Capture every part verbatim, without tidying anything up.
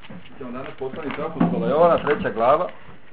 Ćemo danas poslanicu apostola Jovana, treća glava,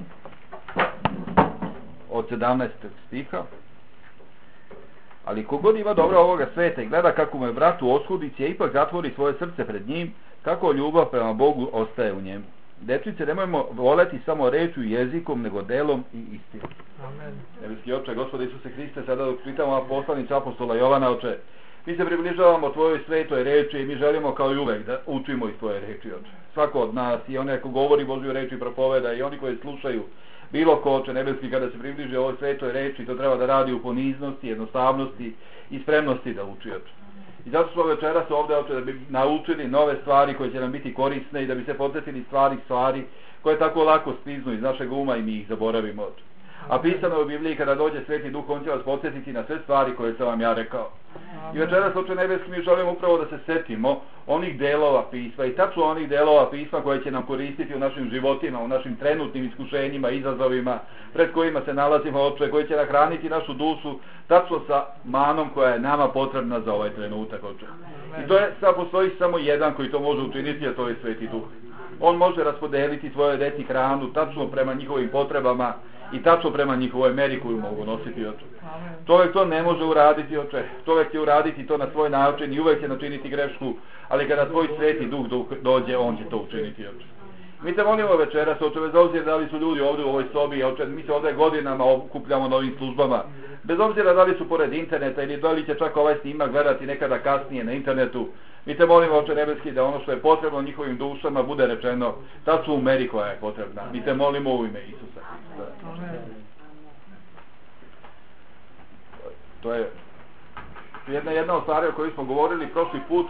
od sedamnaestog stiha. Ali kogod ima dobro ovoga sveta i gleda kako mu je brat u oskudici, a ipak zatvori svoje srce pred njim, kako ljubav prema Bogu ostaje u njemu. Dečice, nemojmo voleti samo rečju i jezikom, nego delom i istinom. Amen. Nebeski Oče, Gospode Isuse Hriste, sada dok čitamo poslanicu apostola Jovana, Oče, mi se približavamo tvojoj svetoj reči i mi želimo kao i uvek da učimo iz tvoje reči, Oče. Svako od nas, i onaj ko govori Božju reč i propoveda, i oni koji slušaju, bilo ko, Oče nebeski, kada se približe ovoj svetoj reči, to treba da radi u poniznosti, jednostavnosti i spremnosti da uči, Oče. I zato smo večeras ovdje, Oče, da bi naučili nove stvari koje će nam biti korisne i da bi se podsjetili stvari stvari koje tako lako skliznu iz našeg uma i mi ih zaboravimo, Oče. A pisano je u Bibliji, kada dođe Sveti Duh, on će vas podsjetiti na sve stvari koje sam vam ja rekao. I večeras, Oče nebeski, mi želimo upravo da se setimo onih delova pisma i tačno onih delova pisma koje će nam koristiti u našim životima, u našim trenutnim iskušenjima, izazovima pred kojima se nalazimo, Oče, koji će nahraniti našu dušu tačno sa manom koja je nama potrebna za ovaj trenutak, Oče. I to je, sad postoji samo jedan koji to može učiniti, a to je Sveti Duh. On može raspodeliti svoje deci hranu tačno prema njihovim potrebama i tačno prema njihovoj meri koju mogu nositi, Oče. Čovjek to ne može uraditi, Oče. Čovjek će uraditi to na svoj način i uvek će načiniti grešku, ali kada tvoj Sveti Duh dođe, on će to učiniti, Oče. Mi te molimo večeras, Oče, bez obzira da li su ljudi ovdje u ovoj sobi, Oče, mi se ovdje godinama okupljamo na ovim službama, bez obzira da li su pored interneta ili da li će čak ovaj snimak gledati nekada kasnije na internetu. Mi te molimo, Oče nebeski, da ono što je potrebno njihovim dušama bude rečeno tačno u meri koja je potrebna. Mi te molimo u ime Isusa Hrista. To je jedna, jedna od stvari o kojoj smo govorili prošli put,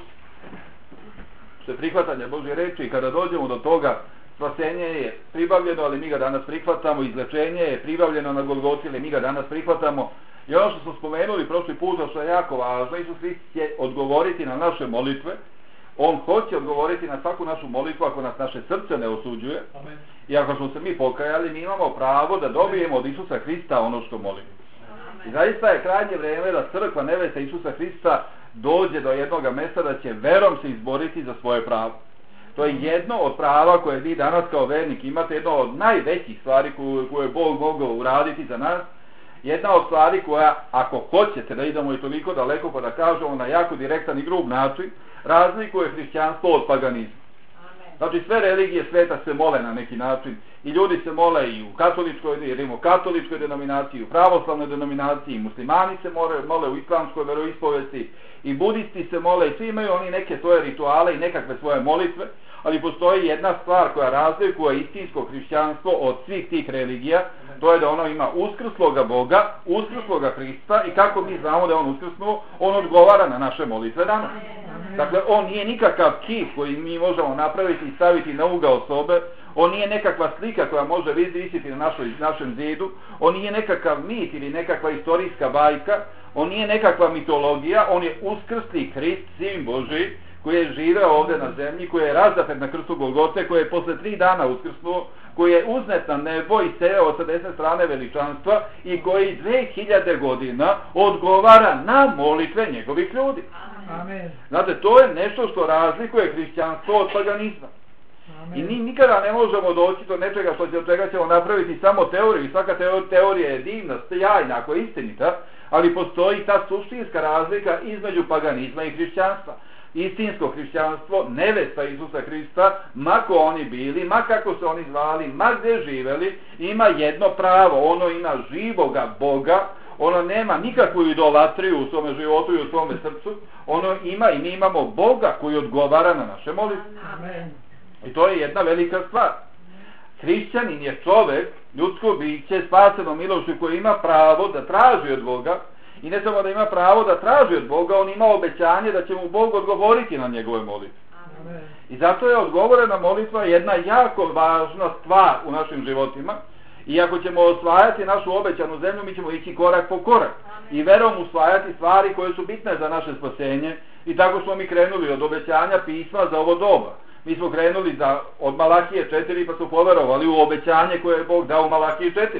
što je prihvatanje Božje reči, i kada dođemo do toga, spasenje je pribavljeno, ali mi ga danas prihvatamo, izlečenje je pribavljeno na Golgoti, ali mi ga danas prihvatamo. I ono što smo spomenuli prošli put, što je jako važno, Isus Hrist će odgovoriti na naše molitve. On hoće odgovoriti na svaku našu molitvu ako nas naše srce ne osuđuje. Amen. I ako smo se mi pokajali, mi imamo pravo da dobijemo od Isusa Hrista ono što molimo. I zaista je krajnje vrijeme da crkva nevesta Isusa Hrista dođe do jednoga mjesta da će verom se izboriti za svoje pravo. To je jedno od prava koje vi danas kao vernik imate, jedno od najvećih stvari koje, koje je Bog mogao uraditi za nas. Jedna od stvari koja, ako hoćete da idemo i toliko daleko pa da kažemo na jako direktan i grub način, razlikuje hrišćanstvo od paganizma. Znači sve religije sveta se mole na neki način i ljudi se mole i u katoličkoj, i rimokatoličkoj denominaciji, i u pravoslavnoj denominaciji, i muslimani se mole, mole u islamskoj veroispovesti, i budisti se mole, i svi imaju oni neke svoje rituale i nekakve svoje molitve, ali postoji jedna stvar koja razlikuje istinsko hrišćanstvo od svih tih religija, to je da ono ima uskrsloga Boga, uskrsloga Hrista, i kako mi znamo da je on uskrsnuo, on odgovara na naše molitve danas. Dakle, on nije nikakav kip koji mi možemo napraviti i staviti na ugao sobe, on nije nekakva slika koja može visiti na našoj, našem zidu, on nije nekakav mit ili nekakva istorijska bajka, on nije nekakva mitologija, on je uskrsli Hrist, Sin Božji, koji je živeo ovdje na zemlji, koji je razdapet na krstu Golgote, koji je posle tri dana uskrsnuo, koji je uznet na nebo i seo sa desne strane veličanstva i koji dve hiljade godina odgovara na molitve njegovih ljudi. Amen. Znate, to je nešto što razlikuje hrišćanstvo od paganizma. Amen. I mi nikada ne možemo doći do nečega što će, od čega ćemo napraviti samo teoriju. Svaka teorija je divna, sjajna, ako je istinita, ali postoji ta suštinska razlika između paganizma i hrišćanstva. Istinsko hrišćanstvo, nevesta Isusa Hrista, ma ko oni bili, ma kako se oni zvali, ma gdje živeli, ima jedno pravo, ono ima živoga Boga, ono nema nikakvu idolatriju u svome životu i u svome srcu, ono ima i mi imamo Boga koji odgovara na naše molitve. Amen. I to je jedna velika stvar. Hrišćanin je čovjek, ljudsko biće, spaseno milošću, koji ima pravo da traži od Boga. I ne samo da ima pravo da traži od Boga, on ima obećanje da će mu Bog odgovoriti na njegove molitve. Amen. I zato je odgovorena molitva jedna jako važna stvar u našim životima. I ako ćemo osvajati našu obećanu zemlju, mi ćemo ići korak po korak. Amen. I verom usvajati stvari koje su bitne za naše spasenje. I tako smo mi krenuli od obećanja pisma za ovo doba. Mi smo krenuli za, od Malahije četiri, pa su poverovali u obećanje koje je Bog dao u Malahiji četiri.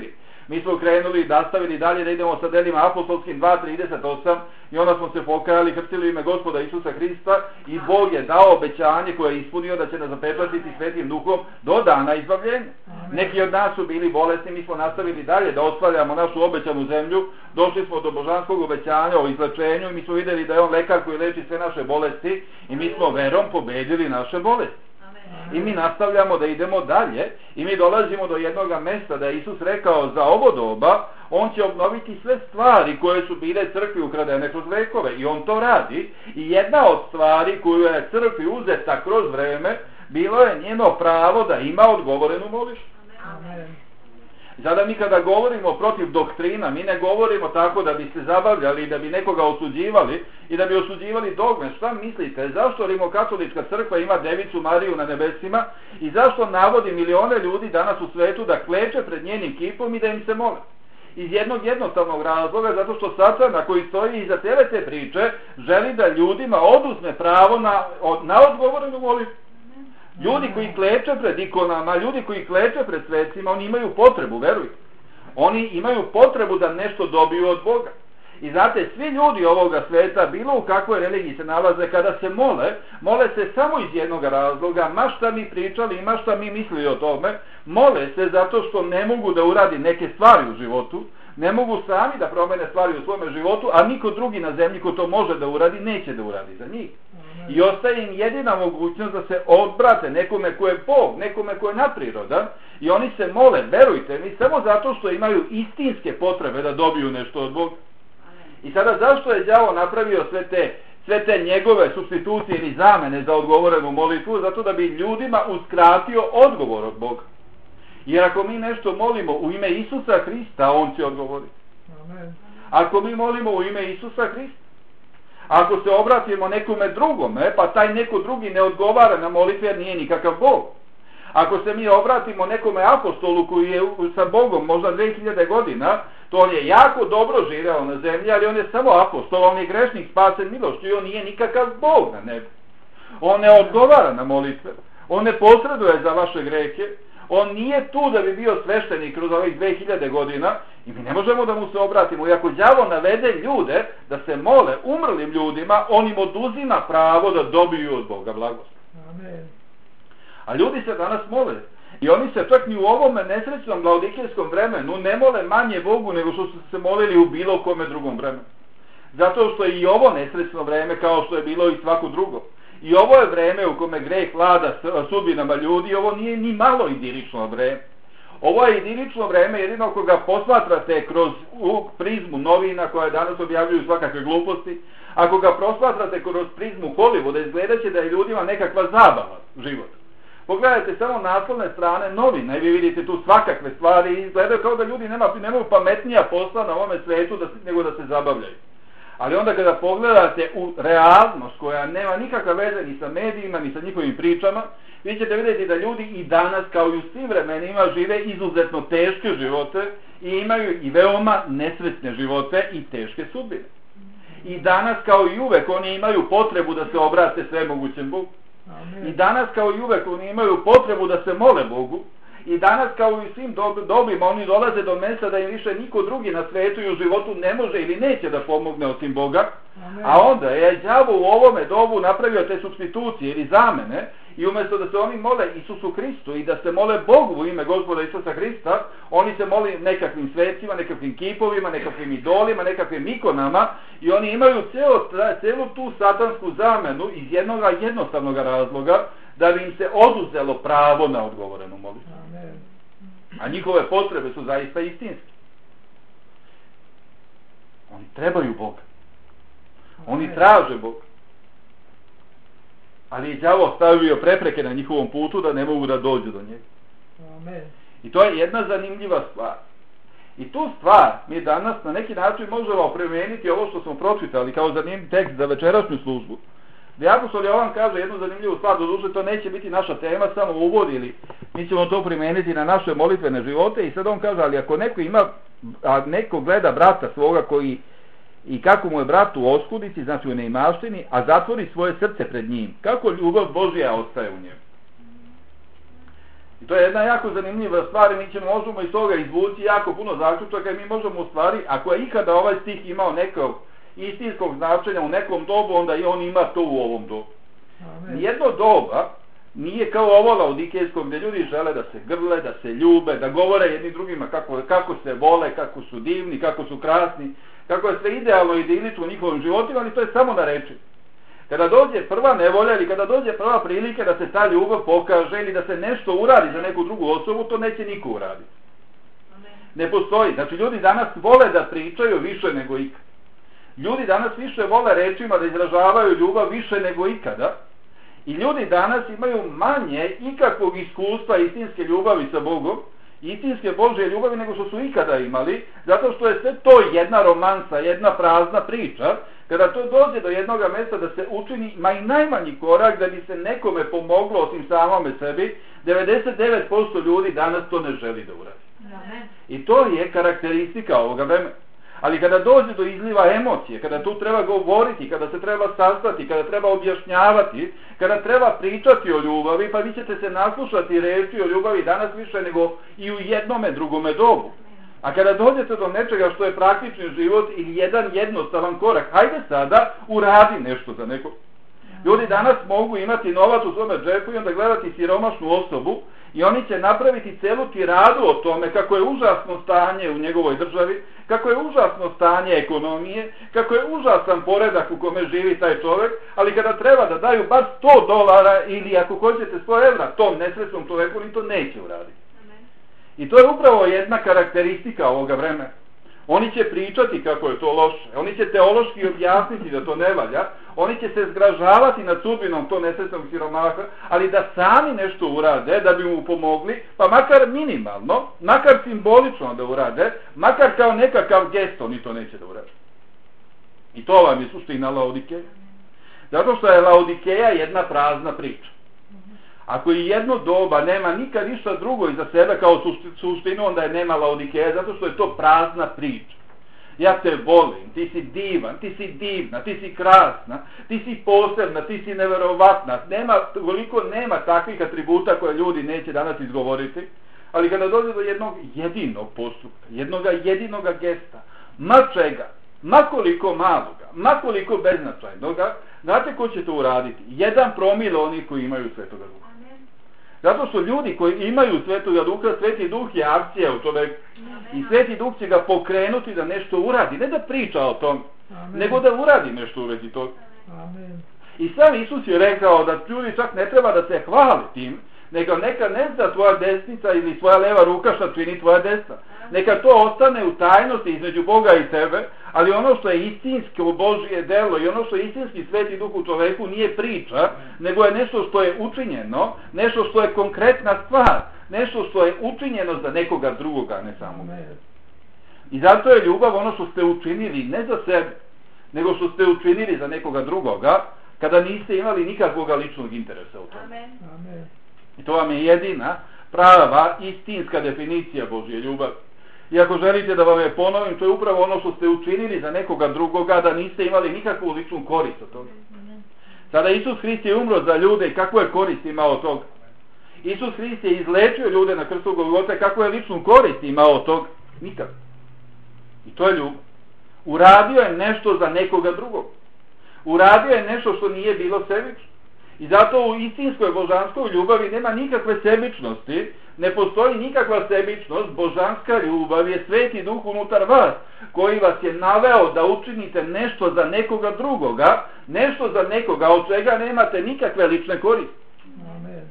mi smo krenuli i nastavili dalje da idemo sa delima apostolskim dva trideset osam i onda smo se pokajali, krstili u ime Gospoda Isusa Hrista i Bog je dao obećanje koje je ispunio da će nas zapečatiti Svetim Duhom do dana izbavljenja. Neki od nas su bili bolesni, mi smo nastavili dalje da ostvarjamo našu obećanu zemlju, došli smo do božanskog obećanja o izlečenju i mi smo vidjeli da je on lekar koji leči sve naše bolesti i mi smo verom pobedili naše bolesti. I mi nastavljamo da idemo dalje i mi dolazimo do jednog mesta da je Isus rekao za ovo doba on će obnoviti sve stvari koje su bile crkvi ukradene kroz vekove i on to radi i jedna od stvari koju je crkvi uzeta kroz vreme bilo je njeno pravo da ima odgovorenu molitvu. Sada mi kada govorimo protiv doktrina, mi ne govorimo tako da bi se zabavljali i da bi nekoga osuđivali i da bi osuđivali dogme. Šta mislite? Zašto Rimokatolička crkva ima Devicu Mariju na nebesima i zašto navodi milione ljudi danas u svetu da kleče pred njenim kipom i da im se mole? Iz jednog jednostavnog razloga, zato što Satana koji stoji iza cijele te priče želi da ljudima oduzme pravo na, na odgovorenu molitvu. Ljudi koji kleče pred ikonama, ljudi koji kleče pred svecima, oni imaju potrebu, verujte. Oni imaju potrebu da nešto dobiju od Boga. I znate, svi ljudi ovoga sveta, bilo u kakvoj religiji se nalaze, kada se mole, mole se samo iz jednog razloga, ma šta mi pričali i ma šta mi mislili o tome, mole se zato što ne mogu da uradi neke stvari u životu, ne mogu sami da promene stvari u svome životu, a niko drugi na zemlji ko to može da uradi, neće da uradi za njih. I ostaje im jedina mogućnost da se odbrate nekome ko je Bog, nekome ko je nadprirodan i oni se mole, verujte mi, samo zato što imaju istinske potrebe da dobiju nešto od Boga. I sada zašto je đavo napravio sve te, sve te njegove supstitucije ili zamene za odgovorenu molitvu? Zato da bi ljudima uskratio odgovor od Boga. Jer ako mi nešto molimo u ime Isusa Hrista, on će odgovoriti. Ako mi molimo u ime Isusa Hrista, ako se obratimo nekome drugome, pa taj neko drugi ne odgovara na molitve jer nije nikakav Bog. Ako se mi obratimo nekome apostolu koji je sa Bogom možda dve hiljade godina, to on je jako dobro živeo na zemlji, ali on je samo apostol, on je grešnik spasen milošću i on nije nikakav Bog na nebu. On ne odgovara na molitve, on ne posreduje za vaše grehe, on nije tu da bi bio sveštenik kroz ovih dve hiljade godina i mi ne možemo da mu se obratimo. I ako đavo navede ljude da se mole umrlim ljudima, on im oduzima pravo da dobiju od Boga blagost. Amen. A ljudi se danas mole i oni se čak ni u ovome nesrećnom laodikejskom vremenu ne mole manje Bogu nego što su se molili u bilo kome drugom vremenu. Zato što je i ovo nesrećno vreme kao što je bilo i svako drugo. I ovo je vreme u kome greh vlada sudbinama ljudi i ovo nije ni malo idilično vreme. Ovo je idilično vreme jedino ako ga posmatrate kroz prizmu novina koje danas objavljuju svakakve gluposti, ako ga posmatrate kroz prizmu Hollywooda, izgledat će da je ljudima nekakva zabava život. Pogledajte samo naslovne strane novina i vi vidite tu svakakve stvari i izgledaju kao da ljudi nema, nemaju pametnija posla na ovome svetu da, nego da se zabavljaju. Ali onda kada pogledate u realnost koja nema nikakve veze ni sa medijima, ni sa njihovim pričama, vi ćete vidjeti da ljudi i danas kao i u svim vremenima žive izuzetno teške živote i imaju i veoma nesretne živote i teške sudbine. I danas kao i uvek oni imaju potrebu da se obrate svemogućem Bogu. I danas kao i uvek oni imaju potrebu da se mole Bogu. I danas kao i svim dob dobima oni dolaze do mjesta da im više niko drugi na svetu i u životu ne može ili neće da pomogne osim Boga. Amen. A onda je đavo u ovome dobu napravio te supstitucije ili zamene i umjesto da se oni mole Isusu Hristu i da se mole Bogu u ime Gospoda Isusa Hrista, oni se moli nekakvim svecima, nekakvim kipovima, nekakvim idolima, nekakvim ikonama i oni imaju cijelo, cijelu tu satansku zamenu iz jednog jednostavnog razloga da bi im se oduzelo pravo na odgovorenu molitvu. A njihove potrebe su zaista istinske. Oni trebaju Boga. Oni traže Boga. Ali je đavo stavio prepreke na njihovom putu da ne mogu da dođu do njega. Amen. I to je jedna zanimljiva stvar. I tu stvar mi danas na neki način možemo primijeniti ovo što smo pročitali kao zanimljiv tekst za večerašnju službu. Gdje apostol Jovan kaže jednu zanimljivu stvar, doduše to neće biti naša tema, samo uvod ili mi ćemo to primijeniti na naše molitvene živote i sad on kaže, ali ako neko ima, a neko gleda brata svoga koji i kako mu je brat u oskudici, znači u neimaštini, a zatvori svoje srce pred njim, kako ljubav Božja ostaje u njemu. I to je jedna jako zanimljiva stvar i mi ćemo možemo iz toga izvući jako puno zaključaka i mi možemo u stvari, ako je ikada ovaj stih imao nekog istinskog značenja u nekom dobu, onda i on ima to u ovom dobu. Nijedno doba nije kao ovo laodikejsko gdje ljudi žele da se grle, da se ljube, da govore jedni drugima kako, kako se vole, kako su divni, kako su krasni, kako je sve idealno i idilično u njihovim životima, ali to je samo na reči. Kada dođe prva nevolja ili kada dođe prva prilika da se ta ljubav pokaže ili da se nešto uradi za neku drugu osobu, to neće niko uraditi. Ne postoji. Znači ljudi danas vole da pričaju više nego ikad. Ljudi danas više vole rečima da izražavaju ljubav više nego ikada. I ljudi danas imaju manje ikakvog iskustva istinske ljubavi sa Bogom, istinske Božje ljubavi nego što su ikada imali, zato što je sve to jedna romansa, jedna prazna priča. Kada to dođe do jednog mjesta da se učini ma i najmanji korak da bi se nekome pomoglo osim samome sebi, devedeset devet posto ljudi danas to ne želi da uradi. Amen. I to je karakteristika ovoga vremena. Ali kada dođe do izliva emocije, kada tu treba govoriti, kada se treba sastati, kada treba objašnjavati, kada treba pričati o ljubavi, pa vi ćete se naslušati reči o ljubavi danas više nego i u jednome drugome dobu. A kada dođete do nečega što je praktični život ili jedan jednostavan korak, hajde sada uradi nešto za nekog. Ljudi danas mogu imati novac u svome džepu i onda gledati siromašnu osobu i oni će napraviti celu tiradu o tome kako je užasno stanje u njegovoj državi, kako je užasno stanje ekonomije, kako je užasan poredak u kome živi taj čovjek, ali kada treba da daju bar sto dolara ili ako hoćete sto evra tom nesretnom čovjeku, oni to neće uraditi. I to je upravo jedna karakteristika ovoga vremena. Oni će pričati kako je to loše, oni će teološki objasniti da to ne valja, oni će se zgražavati nad sudbinom to nesretnog siromaha, ali da sami nešto urade, da bi mu pomogli, pa makar minimalno, makar simbolično da urade, makar kao nekakav gest, oni to neće da urade. I to vam je suština Laodikeja. Zato što je Laodikeja jedna prazna priča. Ako i jedno doba nema nikad ništa drugo iza sebe kao suštinu, onda je nema Laodikeja, zato što je to prazna priča. Ja te volim, ti si divan, ti si divna, ti si krasna, ti si posebna, ti si neverovatna. Nema, koliko nema takvih atributa koje ljudi neće danas izgovoriti, ali kada dođe do jednog jedinog postupka, jednog jedinoga gesta, ma čega, makoliko maloga, makoliko beznačajnoga, znate ko će to uraditi? Jedan promil onih koji imaju Svetoga Duha. Zato što ljudi koji imaju Svetoga Duha, Sveti Duh je akcija u čoveku. I Sveti Duh će ga pokrenuti da nešto uradi. Ne da priča o tom, Amen. Nego da uradi nešto u vezi toga. Amen. I sam Isus je rekao da ljudi čak ne treba da se hvali tim, nego neka ne zna tvoja desnica ili tvoja leva ruka šta čini tvoja desna. Neka to ostane u tajnosti između Boga i tebe, ali ono što je istinsko Božje delo i ono što je istinski Sveti Duh u čoveku nije priča, nego je nešto što je učinjeno, nešto što je konkretna stvar, nešto što je učinjeno za nekoga drugoga, ne samo. I zato je ljubav ono što ste učinili ne za sebe, nego što ste učinili za nekoga drugoga, kada niste imali nikakvog ličnog interesa u tome. Amen. I to vam je jedina prava, istinska definicija Božje ljubavi. I ako želite da vam je ponovim, to je upravo ono što ste učinili za nekoga drugoga, da niste imali nikakvu ličnu korist od toga. Sada Isus Hrist je umro za ljude i kakvu je korist imao od toga? Isus Hrist je izlečio ljude na krstu Golgote, kakvu je ličnu korist imao od toga? Nikad. I to je ljubav. Uradio je nešto za nekoga drugog. Uradio je nešto što nije bilo sebično. I zato u istinskoj božanskoj ljubavi nema nikakve sebičnosti, ne postoji nikakva sebičnost, božanska ljubav je Sveti Duh unutar vas, koji vas je naveo da učinite nešto za nekoga drugoga, nešto za nekoga od čega nemate nikakve lične koristi. Amen.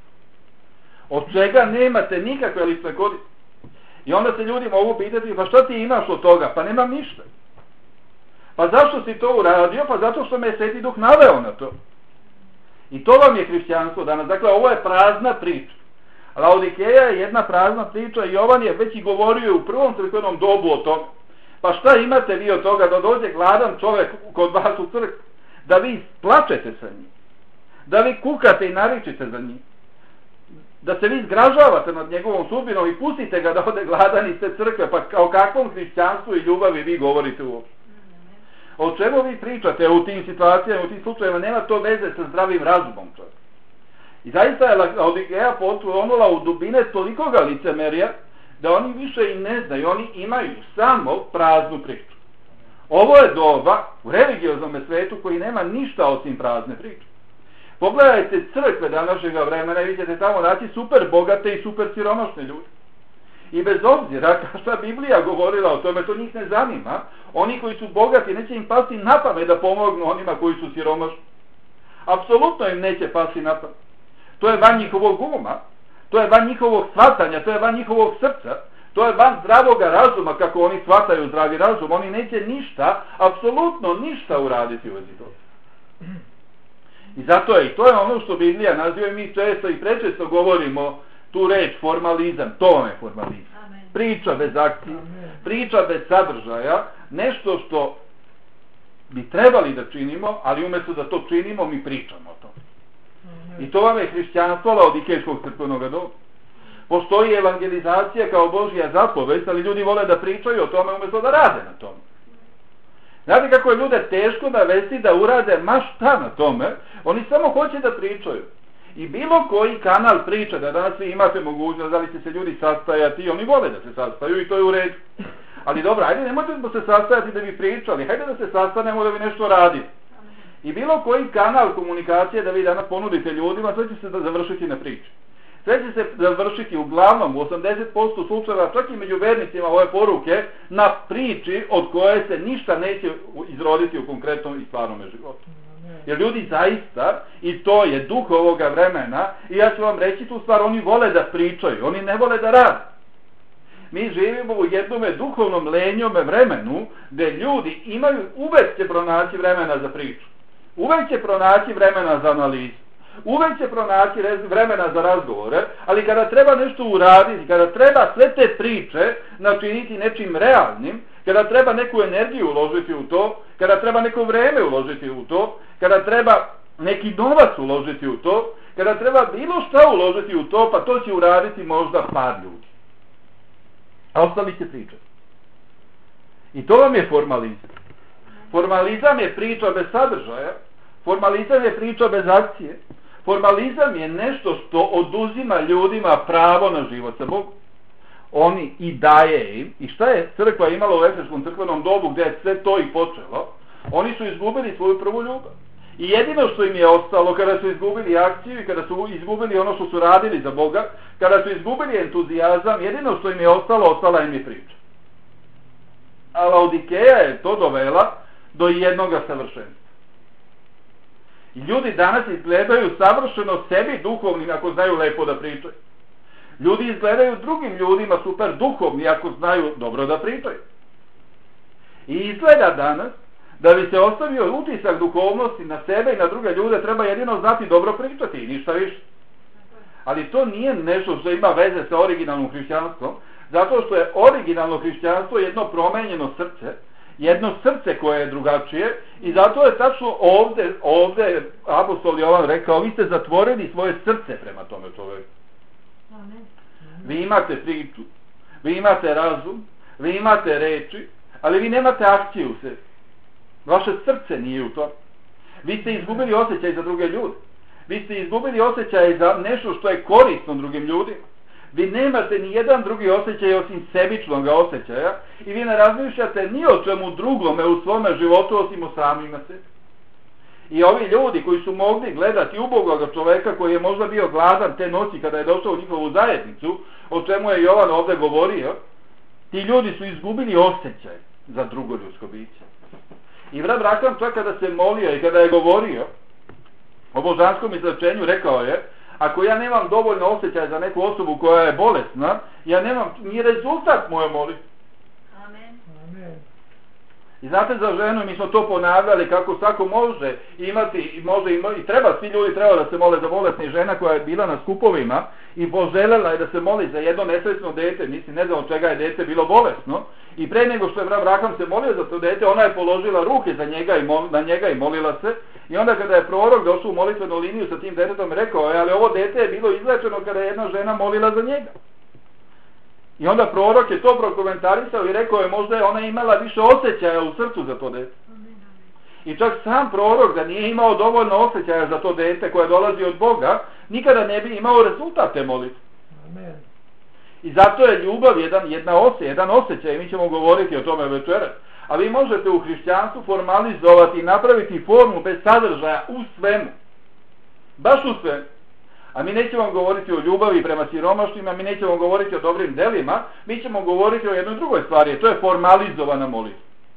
Od čega nemate nikakve lične koristi. I onda se ljudi mogu pitati, pa šta ti imaš od toga? Pa nemam ništa. Pa zašto si to uradio? Pa zato što me je Sveti Duh naveo na to. I to vam je hrišćanstvo danas. Dakle, ovo je prazna priča. Laodikeja je jedna prazna priča i Jovan je već i govorio u prvom crkvenom dobu o tome. Pa šta imate vi od toga da dođe gladan čovjek kod vas u crkvu? Da vi plačete sa njim. Da vi kukate i naričite za njim. Da se vi zgražavate nad njegovom sudbinom i pustite ga da ode gladan iz te crkve. Pa o kakvom hrišćanstvu i ljubavi vi govorite uopšte? O čemu vi pričate u tim situacijama, u tim slučajima, nema to veze sa zdravim razumom čovjeka. I zaista je Laodikeja potonula u dubine tolikoga licemerja, da oni više i ne znaju, oni imaju samo praznu priču. Ovo je doba u religioznom svetu koji nema ništa osim prazne priče. Pogledajte crkve današnjega vremena i vi ćete tamo naći super bogate i super siromašne ljude. I bez obzira šta Biblija govorila o tome, to njih ne zanima. Oni koji su bogati neće im pasti na pamet da pomognu onima koji su siromašni. Apsolutno im neće pasti na pamet. To je van njihovog uma, to je van njihovog shvatanja, to je van njihovog srca, to je van zdravoga razuma kako oni shvataju zdravi razum. Oni neće ništa, apsolutno ništa uraditi u vezi toga. I zato je, i to je ono što Biblija naziva, i mi često i prečesto govorimo tu reč formalizam, to vam je formalizam. Amen. Priča bez akcije, Amen. Priča bez sadržaja, nešto što bi trebali da činimo, ali umjesto da to činimo, mi pričamo o tome. Amen. I to vam je hrišćanstvo Laodikejskog crkvenog doba. Postoji evangelizacija kao Božja zapovest, ali ljudi vole da pričaju o tome umjesto da rade na tome. Znate kako je ljude teško navesti da urade ma šta na tome, oni samo hoće da pričaju. I bilo koji kanal priča, da danas vi imate mogućnost, da li će se ljudi sastajati, oni vole da se sastaju i to je u redu. Ali dobro, ajde, nemojte se sastajati da bi pričali, hajde da se sastanemo da bi nešto radili. I bilo koji kanal komunikacije da vi danas ponudite ljudima, sve će se da završiti na priči. Sve će se završiti uglavnom u osamdeset posto slučajeva, čak i među vernicima ove poruke, na priči od koje se ništa neće izroditi u konkretnom i stvarnom životu. Jer ljudi zaista, i to je duh ovoga vremena, i ja ću vam reći tu stvar, oni vole da pričaju, oni ne vole da rade. Mi živimo u jednome duhovnom lenjome vremenu, gdje ljudi imaju, uvek će pronaći vremena za priču. Uvek će pronaći vremena za analizu. Uvek će pronaći vremena za razgovore, ali kada treba nešto uraditi, kada treba sve te priče načiniti nečim realnim, kada treba neku energiju uložiti u to, kada treba neko vreme uložiti u to, kada treba neki novac uložiti u to, kada treba bilo šta uložiti u to, pa to će uraditi možda par ljudi. A ostali će pričati. I to vam je formalizam. Formalizam je priča bez sadržaja, formalizam je priča bez akcije, formalizam je nešto što oduzima ljudima pravo na život sa Bogom. Oni i daje im, i šta je crkva imala u efeskom crkvenom dobu gdje je sve to i počelo, oni su izgubili svoju prvu ljubav. I jedino što im je ostalo kada su izgubili akciju i kada su izgubili ono što su radili za Boga, kada su izgubili entuzijazam, jedino što im je ostalo, ostala im je priča. A Laodikeja je to dovela do jednoga savršenstva. I ljudi danas izgledaju savršeno sebi duhovnim ako znaju lepo da pričaju. Ljudi izgledaju drugim ljudima super duhovni ako znaju dobro da pričaju. I izgleda danas da bi se ostavio utisak duhovnosti na sebe i na druge ljude, treba jedino znati dobro pričati i ništa više. Ali to nije nešto što ima veze sa originalnom hrišćanstvom, zato što je originalno hrišćanstvo jedno promenjeno srce, jedno srce koje je drugačije, i zato je tačno ovdje, ovdje apostol Jovan rekao, vi ste zatvorili svoje srce prema tome čovjeku. Vi imate priču, vi imate razum, vi imate reči, ali vi nemate akciju u sebi. Vaše srce nije u tom. Vi ste izgubili osjećaj za druge ljude. Vi ste izgubili osjećaj za nešto što je korisno drugim ljudima. Vi nemate ni jedan drugi osjećaj osim sebičnog osjećaja i vi ne razmišljate ni o čemu drugome u svome životu osim o samim na sebi. I ovi ljudi koji su mogli gledati ubogoga čoveka koji je možda bio gladan te noći kada je došao u njihovu zajednicu, o čemu je Jovan ovdje govorio, ti ljudi su izgubili osjećaj za drugo ljudsko biće. I brat Branham čak kada se molio i kada je govorio o božanskom izrečenju, rekao je, ako ja nemam dovoljno osjećaja za neku osobu koja je bolesna, ja nemam ni rezultat moje molitve. Amen. Amen. I znate za ženu, mi smo to ponavljali kako svako može imati, i može ima, i treba, svi ljudi treba da se mole za bolesna, žena koja je bila na skupovima i poželjela je da se moli za jedno nesrećno dete, mislim ne znam od čega je dete bilo bolesno, i pre nego što je brat Branham se molio za to dete, ona je položila ruke za njega i mol, na njega i molila se, i onda kada je prorok došao u molitvenu liniju sa tim detetom, rekao je, ali ovo dete je bilo izlečeno kada je jedna žena molila za njega. I onda prorok je to prokomentarisao i rekao je, možda je ona imala više osjećaja u srcu za to dete. I čak sam prorok da nije imao dovoljno osjećaja za to dete koje dolazi od Boga, nikada ne bi imao rezultat te molitve. Amen. I zato je ljubav jedan, jedna osje, jedan osjećaj, mi ćemo govoriti o tome večeras. A vi možete u hrišćanstvu formalizovati i napraviti formu bez sadržaja u svemu. Baš u svemu. A mi nećemo govoriti o ljubavi prema siromašnima, mi nećemo govoriti o dobrim delima, mi ćemo govoriti o jednoj drugoj stvari, to je formalizovana molitva.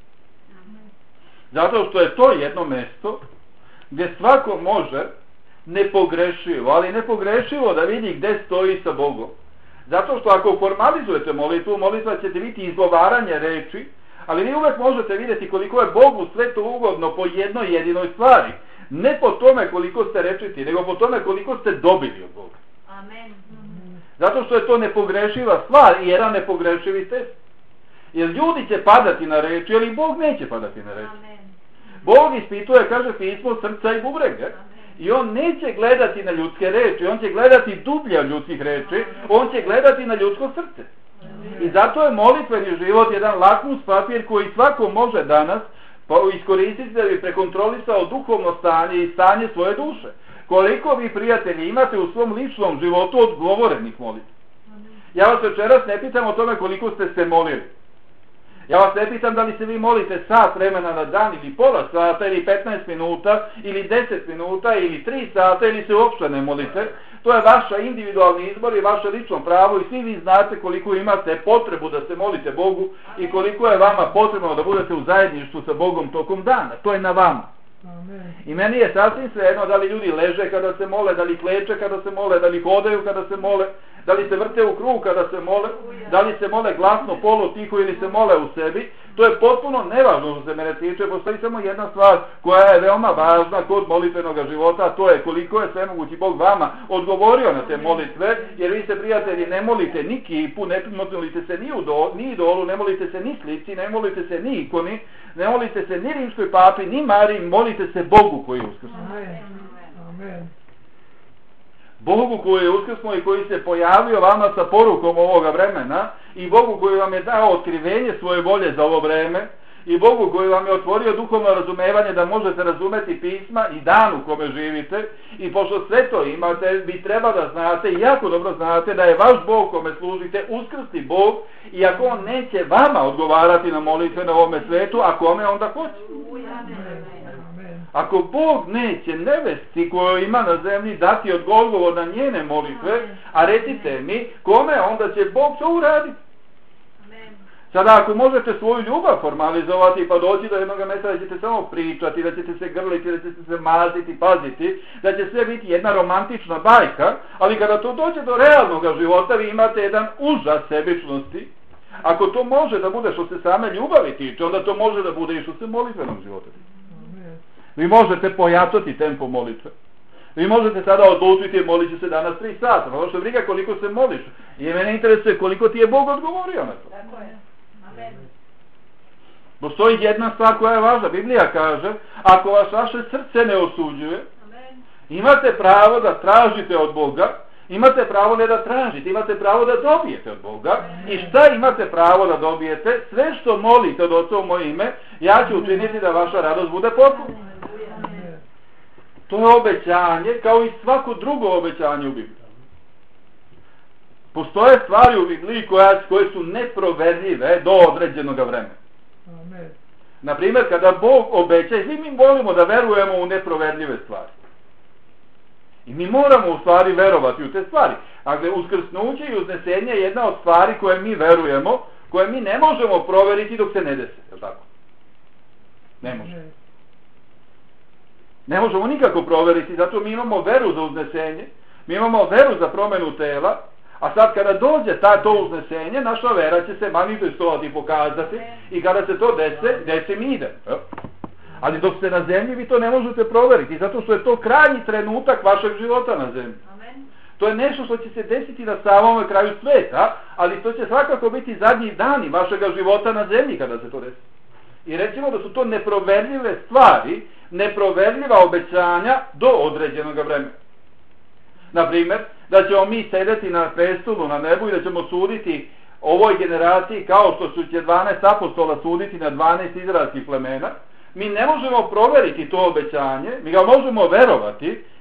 Zato što je to jedno mesto gdje svako može nepogrešivo, ali nepogrešivo da vidi gdje stoji sa Bogom. Zato što ako formalizujete molitvu, molitva ćete biti izgovaranje reči, ali vi uvek možete vidjeti koliko je Bogu sve to ugodno po jednoj jedinoj stvari. Ne po tome koliko ste rečiti, nego po tome koliko ste dobili od Boga. Amen. Zato što je to nepogrešiva stvar i jedan nepogrešivi test. Jer ljudi će padati na reči, ali Bog neće padati na reči. Amen. Bog ispituje, kaže pismo, srca i bubrege. I on neće gledati na ljudske reči, on će gledati dublje od ljudskih reči, on će gledati na ljudsko srce. I zato je molitveni život jedan lakmus papir koji svako može danas pa iskoristiti da bi prekontrolisao duhovno stanje i stanje svoje duše. Koliko vi, prijatelji, imate u svom ličnom životu odgovorenih molitva? Ja vas večeras ne pitam o tome koliko ste se molili. Ja vas ne pitam da li se vi molite sat vremena na dan ili pola sata ili petnaest minuta ili deset minuta ili tri sata ili se uopšte ne molite. To je vaša individualni izbor i vaše lično pravo i svi vi znate koliko imate potrebu da se molite Bogu i koliko je vama potrebno da budete u zajedništvu sa Bogom tokom dana. To je na vama. Amen. I meni je sasvim svejedno da li ljudi leže kada se mole, da li kleče kada se mole, da li hodaju kada se mole, da li se vrte u krug kada se mole, da li se mole glasno, polu, tiho ili se mole u sebi. To je potpuno nevažno što se mene tiče. Postoji samo jedna stvar koja je veoma važna kod molitvenog života, a to je koliko je svemogući Bog vama odgovorio na te molitve, jer vi se, prijatelji, ne molite ni kipu, ne molite se ni, do, ni idolu, ne molite se ni slici, ne molite se ni ikoni, ne molite se ni rimskoj papi, ni Mariji, molite se Bogu koji je uskrsnuo. Amen. Amen. Bogu koji je uskrsnuo i koji se pojavio vama sa porukom ovoga vremena i Bogu koji vam je dao otkrivenje svoje volje za ovo vreme i Bogu koji vam je otvorio duhovno razumevanje da možete razumeti pisma i dan u kome živite i pošto sve to imate, vi treba da znate i jako dobro znate da je vaš Bog kome služite uskrsni Bog i ako on neće vama odgovarati na molitve na ovome svetu, a kome onda hoće? Ako Bog neće nevesti koju ima na zemlji dati odgovor na njene molitve, a recite mi, kome onda će Bog to uraditi? Sada ako možete svoju ljubav formalizovati pa doći do jednog mjesta da ćete samo pričati, da ćete se grliti, da ćete se maziti, paziti, da će sve biti jedna romantična bajka, ali kada to dođe do realnog života vi imate jedan užas sebičnosti. Ako to može da bude što se same ljubavi tiče, onda to može da bude i što se molitvenog života tiče. Vi možete pojačati tempo molitve. Vi možete sada odlučiti molit ću se danas tri sata. Pa što briga koliko se moliš. I mene interesuje koliko ti je Bog odgovorio na to. Tako je. Amen. Postoji jedna stvar koja je važna. Biblija kaže, ako vas vaše srce ne osuđuje, Amen. imate pravo da tražite od Boga, imate pravo ne da tražite, imate pravo da dobijete od Boga. I šta imate pravo da dobijete? Sve što molite od Oca u moje ime, ja ću učiniti da vaša radost bude potpuna. To je obećanje kao i svako drugo obećanje u Bibliji. Postoje stvari u Bibliji koje, koje su neproverljive do određenog vremena. Amen. Naprimjer, kada Bog obeća, i mi volimo da verujemo u neproverljive stvari. I mi moramo u stvari verovati u te stvari. Dakle, uskrsnuće i uznesenje je jedna od stvari koje mi verujemo, koje mi ne možemo proveriti dok se ne dese. Je li tako? Ne možemo. Ne možemo nikako proveriti, zato mi imamo veru za uznesenje, mi imamo veru za promjenu tela, a sad kada dođe ta, to uznesenje, naša vera će se manifestovati i pokazati i kada se to dese, dese mi ide. Ali dok ste na zemlji vi to ne možete proveriti, zato što je to krajnji trenutak vašeg života na zemlji. To je nešto što će se desiti na samom kraju sveta, ali to će svakako biti zadnji dani vašega života na zemlji kada se to desi. I recimo da su to neproverljive stvari, neproverljiva obećanja do određenog vremena. Naprimjer, da ćemo mi sedeti na prestolu na nebu i da ćemo suditi ovoj generaciji kao što su će dvanaest apostola suditi na dvanaest izraelskih plemena. Mi ne možemo proveriti to obećanje, mi ga možemo verovati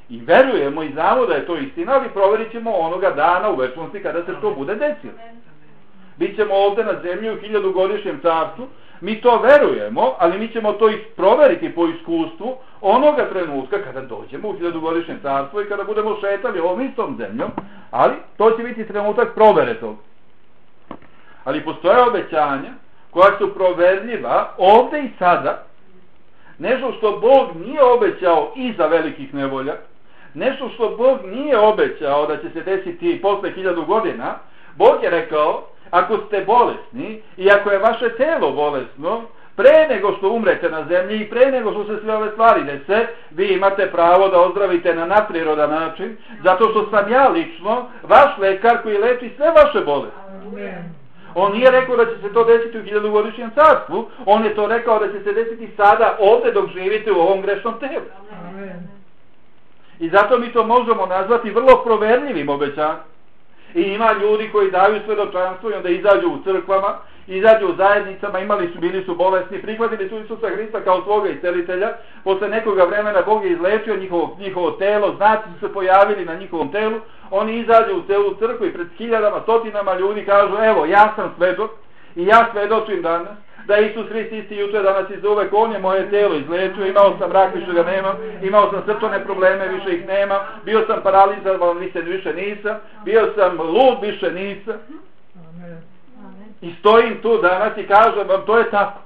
I verujemo i znamo da je to istina, ali provjerit ćemo onoga dana u večnosti kada se to bude desilo. Bićemo ovdje na zemlji u hiljadugodišnjem carstvu, mi to verujemo, ali mi ćemo to provjeriti po iskustvu onoga trenutka kada dođemo u hiljadugodišnje carstvo i kada budemo šetali ovom istom zemljom, ali to će biti trenutak provere toga. Ali postoje obećanja koja su proverljiva ovdje i sada, nešto što Bog nije obećao iza velikih nevolja, nešto što Bog nije obećao da će se desiti posle hiljadu godina. Bog je rekao, ako ste bolesni i ako je vaše telo bolesno, pre nego što umrete na zemlji i pre nego što se sve ove stvari dese, vi imate pravo da ozdravite na nadprirodan način, zato što sam ja lično vaš lekar koji leči sve vaše bolesti. Amen. On nije rekao da će se to desiti u hiljadugodišnjem carstvu, on je to rekao da će se desiti sada ovdje dok živite u ovom grešnom telu. Amen. I zato mi to možemo nazvati vrlo proverljivim obećanjem. I ima ljudi koji daju svedočanstvo i onda izađu u crkvama, izađu u zajednicama, imali su, bili su bolesni, prihvatili su Isusa Hrista kao svoga iscelitelja, posle nekoga vremena Bog je izlečio njihovo, njihovo telo, znaci su se pojavili na njihovom telu, oni izađu u celu crkvu i pred hiljadama, stotinama ljudi kažu, evo, ja sam svedok i ja svedočim danas da je Isus Hrist isti juče, danas i za uvek, on je moje telo izlečio, imao sam rak, više ga nemam, imao sam srčane probleme, više ih nemam, bio sam paralizovan, više nisam, bio sam lud, više nisam. Amen. I stojim tu danas i kažem vam, to je tako.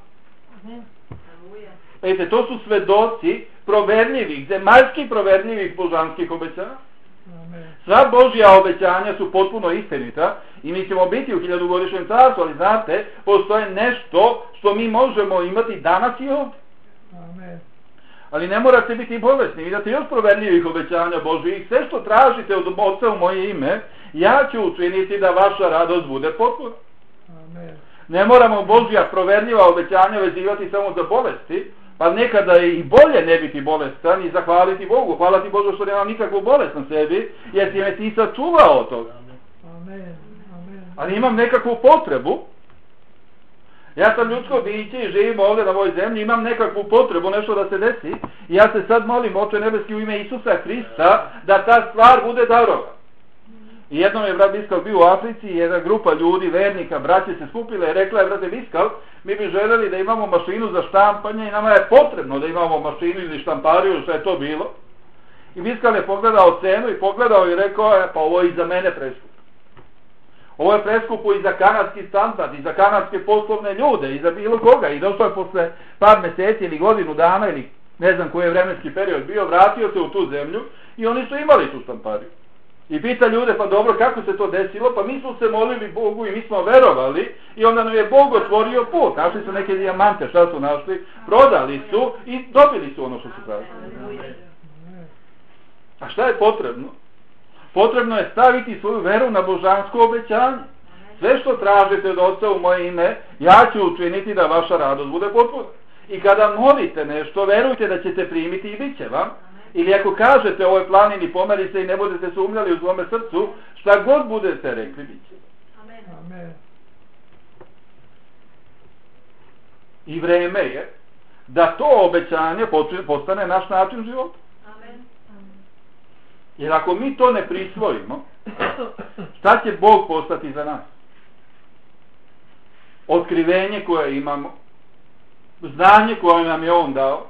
Vidite, to su svedoci proverljivih, zemaljskih proverljivih božanskih obećanja. Sva Božja obećanja su potpuno istinita i mi ćemo biti u hiljadugodišnjem carstvu, ali znate, postoje nešto što mi možemo imati danas i ovdje. Amen. Ali ne morate biti bolesni, vidite još proverljivih obećanja Božjih, sve što tražite od Oca u moje ime, ja ću učiniti da vaša radost bude potpuna. Amen. Ne moramo Božja proverljiva obećanja vezivati samo za bolesti, pa nekada je i bolje ne biti bolestan i zahvaliti Bogu. Hvala ti Bože što nemam nikakvu bolest na sebi, jer si me ti sačuvao od toga. Amen. Amen. Ali imam nekakvu potrebu. Ja sam ljudsko biće i živim ovdje na ovoj zemlji, imam nekakvu potrebu, nešto da se desi. I ja se sad molim, Oče nebeski, u ime Isusa Hrista, da ta stvar bude darova. I jednom je brat Biskal bio u Africi i jedna grupa ljudi, vernika, braće se skupile i rekla je, brate Biskal, mi bi željeli da imamo mašinu za štampanje i nama je potrebno da imamo mašinu ili štampariju, što je to bilo. I Biskal je pogledao cenu i pogledao i rekao, e, pa ovo je i za mene preskupo. Ovo je preskupo i za kanadski standard, i za kanadske poslovne ljude, i za bilo koga. I došao je posle par mjeseci ili godinu dana ili ne znam koji je vremenski period bio, vratio se u tu zemlju i oni su imali tu štampariju. I pita ljude, pa dobro, kako se to desilo? Pa mi smo se molili Bogu i mi smo verovali i onda nam je Bog otvorio put. Našli su neke dijamante, šta su našli? Prodali su i dobili su ono što su tražili. A šta je potrebno? Potrebno je staviti svoju veru na božansko obećanje. Sve što tražite od Oca u moje ime, ja ću učiniti da vaša radost bude potpuna. I kada molite nešto, verujte da ćete primiti i bit će vam. Ili ako kažete ovoj planini pomeri se i ne budete sumnjali u svome srcu, šta god budete rekli, bit će. Amen. I vreme je da to obećanje postane naš način života. Amen. Jer ako mi to ne prisvojimo, šta će Bog postati za nas? Otkrivenje koje imamo, znanje koje nam je On dao.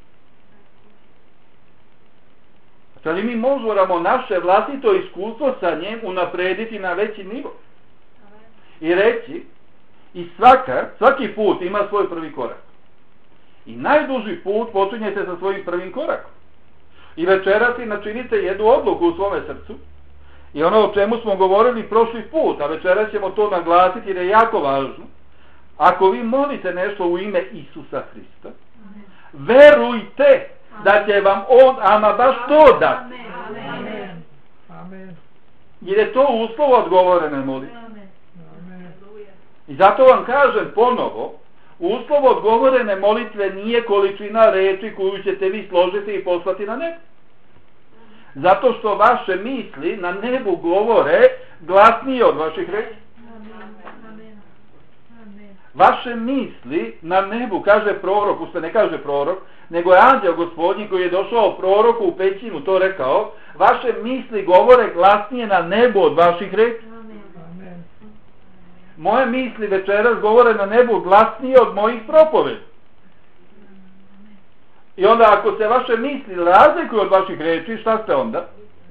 Ali mi možemo naše vlastito iskustvo sa njim unaprediti na veći nivo. I reći, i svaka, svaki put ima svoj prvi korak. I najduži put počinjete sa svojim prvim korakom. I večeras i načinite jednu odluku u svome srcu. I ono o čemu smo govorili prošli put, a večeras ćemo to naglasiti jer je jako važno. Ako vi molite nešto u ime Isusa Hrista, verujte da će vam On, ama baš to dati. Amen. Amen. Jer je to uslov odgovorene molitve. Amen. I zato vam kažem ponovo, uslov odgovorene molitve nije količina reči koju ćete vi složiti i poslati na nebo. Zato što vaše misli na nebu govore glasnije od vaših reči. vaše misli na nebu, kaže prorok, uste ne kaže prorok, nego je anđeo gospodnji koji je došao proroku u pećinu to rekao, vaše misli govore glasnije na nebu od vaših reči. Amen. Moje misli večeras govore na nebu glasnije od mojih propovedi. I onda ako se vaše misli razlikuju od vaših reči, šta ste onda?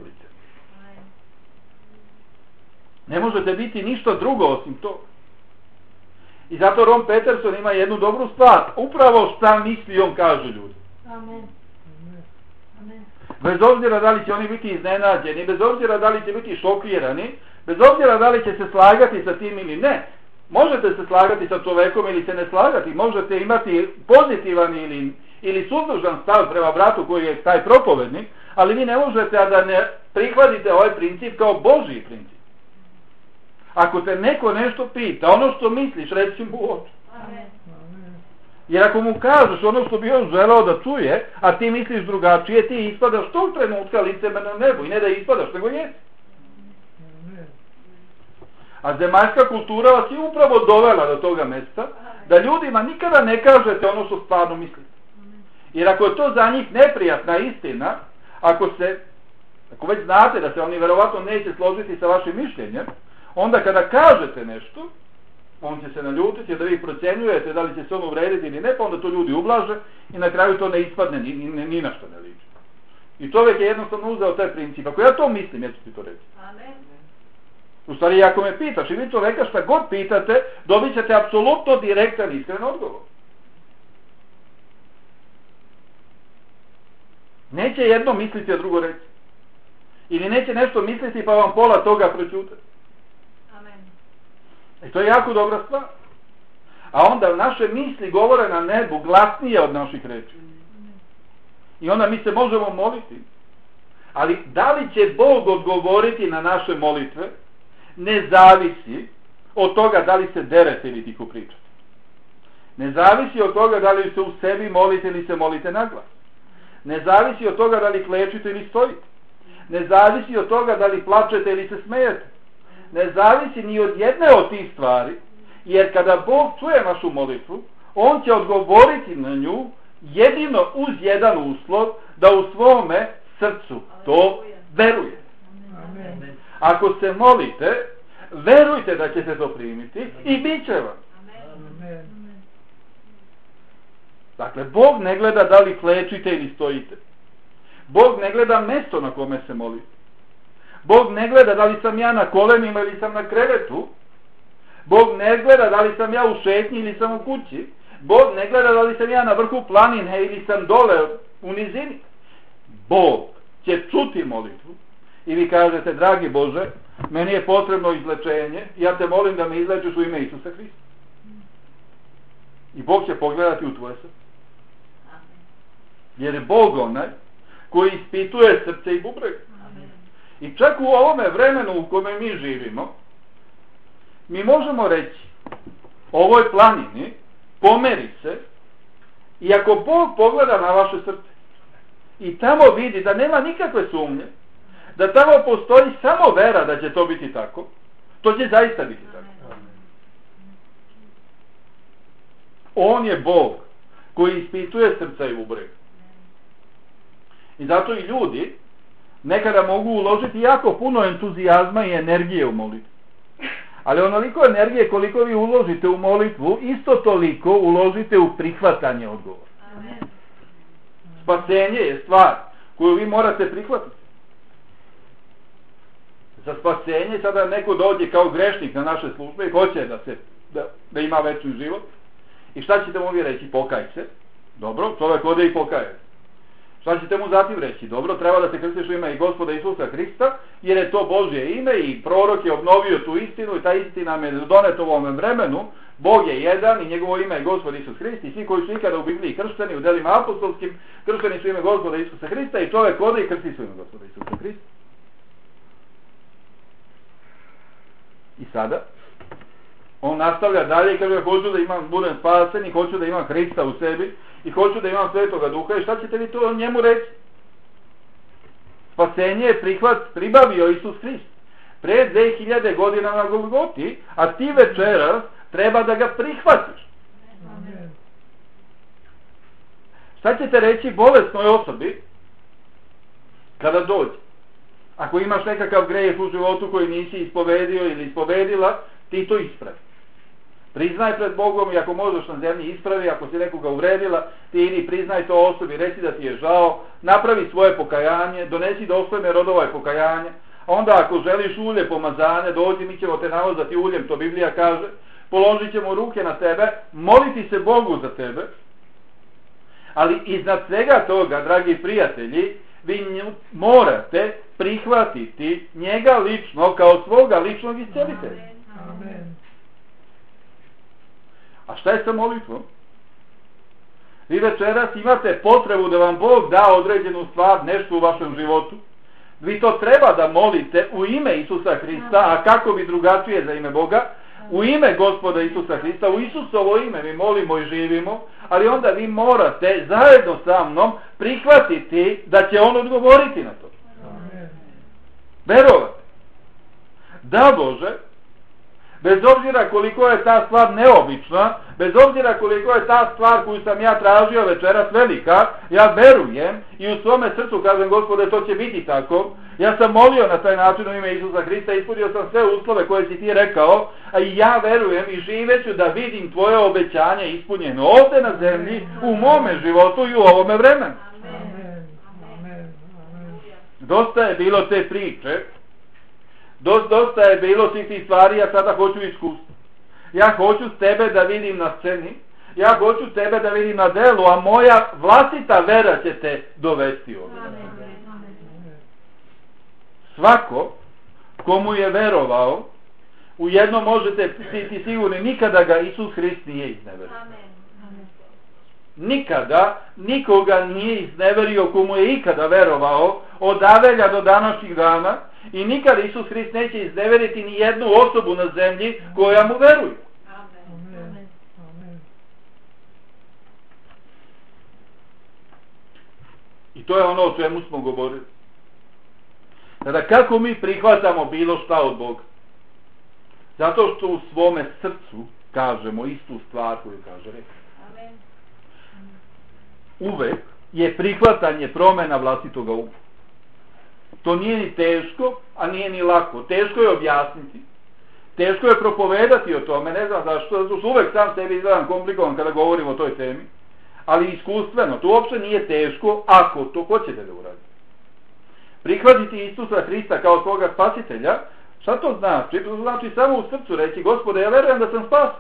Ne možete biti ništa drugo osim to. I zato Ron Peterson ima jednu dobru stvar. Upravo šta misli on kaže ljudi. Amen. Amen. Bez obzira da li će oni biti iznenađeni, bez obzira da li će biti šokirani, bez obzira da li će se slagati sa tim ili ne. Možete se slagati sa čovekom ili se ne slagati. Možete imati pozitivan ili, ili suzdržan stav prema bratu koji je taj propovednik, ali vi ne možete a da ne prihvatite ovaj princip kao Božji princip. Ako te neko nešto pita, ono što misliš, reci mu u oči. Amen. Jer ako mu kažeš ono što bi on želeo da čuje, a ti misliš drugačije, ti ispadaš tog trenutka licem na nebu. I ne da ispadaš, nego jesi. A zemaljska kultura vas je upravo dovela do toga mesta, da ljudima nikada ne kažete ono što stvarno mislite. Jer ako je to za njih neprijatna istina, ako se, ako već znate da se oni verovatno neće složiti sa vašim mišljenjem, onda kada kažete nešto, on će se naljutiti da vi procjenjujete da li će se on uvrediti ili ne, pa onda to ljudi ublaže i na kraju to ne ispadne, ni, ni, ni na što ne liči. I čovjek je jednostavno uzeo taj princip. Ako ja to mislim, ja ću ti to reći. Amen. U stvari, ako me pitaš i vi čovjeka šta god pitate, dobit ćete apsolutno direktan, iskren odgovor. Neće jedno misliti, a drugo reći. Ili neće nešto misliti pa vam pola toga prećutati. I to je jako dobra stvar. A onda naše misli govore na nebu glasnije od naših reči. I onda mi se možemo moliti. Ali da li će Bog odgovoriti na naše molitve, ne zavisi od toga da li se derete ili tiho pričate. Ne zavisi od toga da li se u sebi molite ili se molite na glas. Ne zavisi od toga da li klečite ili stojite. Ne zavisi od toga da li plačete ili se smijete. Ne zavisi ni od jedne od tih stvari, jer kada Bog čuje našu molitvu, on će odgovoriti na nju jedino uz jedan uslov, da u svome srcu to veruje. Amen. Ako se molite, verujte da ćete to primiti i bit će vam. Amen. Dakle, Bog ne gleda da li klečite ili stojite. Bog ne gleda mjesto na kome se molite. Bog ne gleda da li sam ja na kolenima ili sam na krevetu. Bog ne gleda da li sam ja u šetnji ili sam u kući. Bog ne gleda da li sam ja na vrhu planine ili sam dole u nizini. Bog će čuti molitvu i vi kažete, dragi Bože, meni je potrebno izlečenje, ja te molim da me izlečiš u ime Isusa Hrista. I Bog će pogledati u tvoje srce. Jer je Bog onaj koji ispituje srce i bubreg. I čak u ovome vremenu u kome mi živimo, mi možemo reći ovoj planini pomeri se, i ako Bog pogleda na vaše srce i tamo vidi da nema nikakve sumnje, da tamo postoji samo vera da će to biti tako, to će zaista biti tako. On je Bog koji ispituje srca i bubreg. I zato i ljudi nekada mogu uložiti jako puno entuzijazma i energije u molitvu. Ali onoliko energije koliko vi uložite u molitvu, isto toliko uložite u prihvatanje odgovora. Amen. Spasenje je stvar koju vi morate prihvatiti. Za spasenje sada neko dođe kao grešnik na naše službe i hoće da, se, da, da ima večni život. I šta ćete mu vi reći? Pokaj se. Dobro, čovjek ode i pokaje. Šta ćete mu zatim reći? Dobro, treba da se krstiš u ime i Gospoda Isusa Hrista, jer je to Božje ime i prorok je obnovio tu istinu i ta istina me donet u ovom vremenu. Bog je jedan i njegovo ime je Gospod Isus Hrist i svi koji su ikada u Bibliji kršteni, u delima apostolskim, kršteni su ime Gospoda Isusa Hrista i čovjek ode i krsti su ime Gospoda Isusa Hrista. I sada on nastavlja dalje i kaže, hoću da imam, budem spasen i hoću da imam Hrista u sebi i hoću da imam Svetoga Duha. I šta ćete vi to njemu reći? Spasenje je prihvat pribavio Isus Hrist pre dve hiljade godina na Golgoti, a ti večeras treba da ga prihvatiš. Šta ćete reći bolesnoj osobi kada dođe? Ako imaš nekakav grijeh u životu koji nisi ispovedio ili ispovedila, ti to ispravi. Priznaj pred Bogom i ako možeš na zemlji ispravi, ako si nekoga uvredila, ti idi priznaj to osobi, reci da ti je žao, napravi svoje pokajanje, donesi dostojne rodova pokajanje, a onda ako želiš ulje pomazane, dođi, mi ćemo te namazati uljem, to Biblija kaže, položit ćemo ruke na tebe, moliti se Bogu za tebe, ali iznad svega toga, dragi prijatelji, vi morate prihvatiti njega lično kao svoga ličnog iscelitelja. Amen. A šta je sa molitvom? Vi večeras imate potrebu da vam Bog da određenu stvar, nešto u vašem životu. Vi to treba da molite u ime Isusa Hrista, a kako bi drugačije za ime Boga? U ime Gospoda Isusa Hrista, u Isusovo ime mi molimo i živimo, ali onda vi morate zajedno sa mnom prihvatiti da će On odgovoriti na to. Amen. Verovati. Da Bože, bez obzira koliko je ta stvar neobična, bez obzira koliko je ta stvar koju sam ja tražio večeras velika, ja verujem i u svome srcu kažem Gospode to će biti tako. Ja sam molio na taj način u ime Isusa Hrista, ispunio sam sve uslove koje si ti rekao, a i ja verujem i živeću da vidim tvoje obećanje ispunjeno ovdje na zemlji, u mome životu i u ovome vremenu. Amen. Amen. Amen. Dosta je bilo te priče, dosta je bilo svih tih stvari, ja sada hoću iskustvo. Ja hoću tebe da vidim na sceni, ja hoću tebe da vidim na delu, a moja vlastita vera će te dovesti ovdje. Svako komu je verovao, u jedno možete biti sigurni, nikada ga Isus Hrist nije izneverio. Nikada nikoga nije izneverio komu je ikada verovao od Avelja do današnjih dana i nikada Isus Hrist neće izneveriti ni jednu osobu na zemlji koja mu veruje. Amen. Amen. I to je ono o čemu smo govorili. Sada kako mi prihvatamo bilo šta od Boga? Zato što u svome srcu kažemo istu stvar koju kaže rekao. Uvek je prihvatanje promjena vlastitoga uma. To nije ni teško, a nije ni lako. Teško je objasniti. Teško je propovedati o tome. Ne znam zašto, zato što uvek sam sebi izgledam komplikovan kada govorim o toj temi. Ali iskustveno, to uopšte nije teško ako to hoćete da uradite. Prihvatiti Isusa Hrista kao svoga spasitelja, šta to znači? To znači samo u srcu reći, Gospode, ja verujem da sam spasen.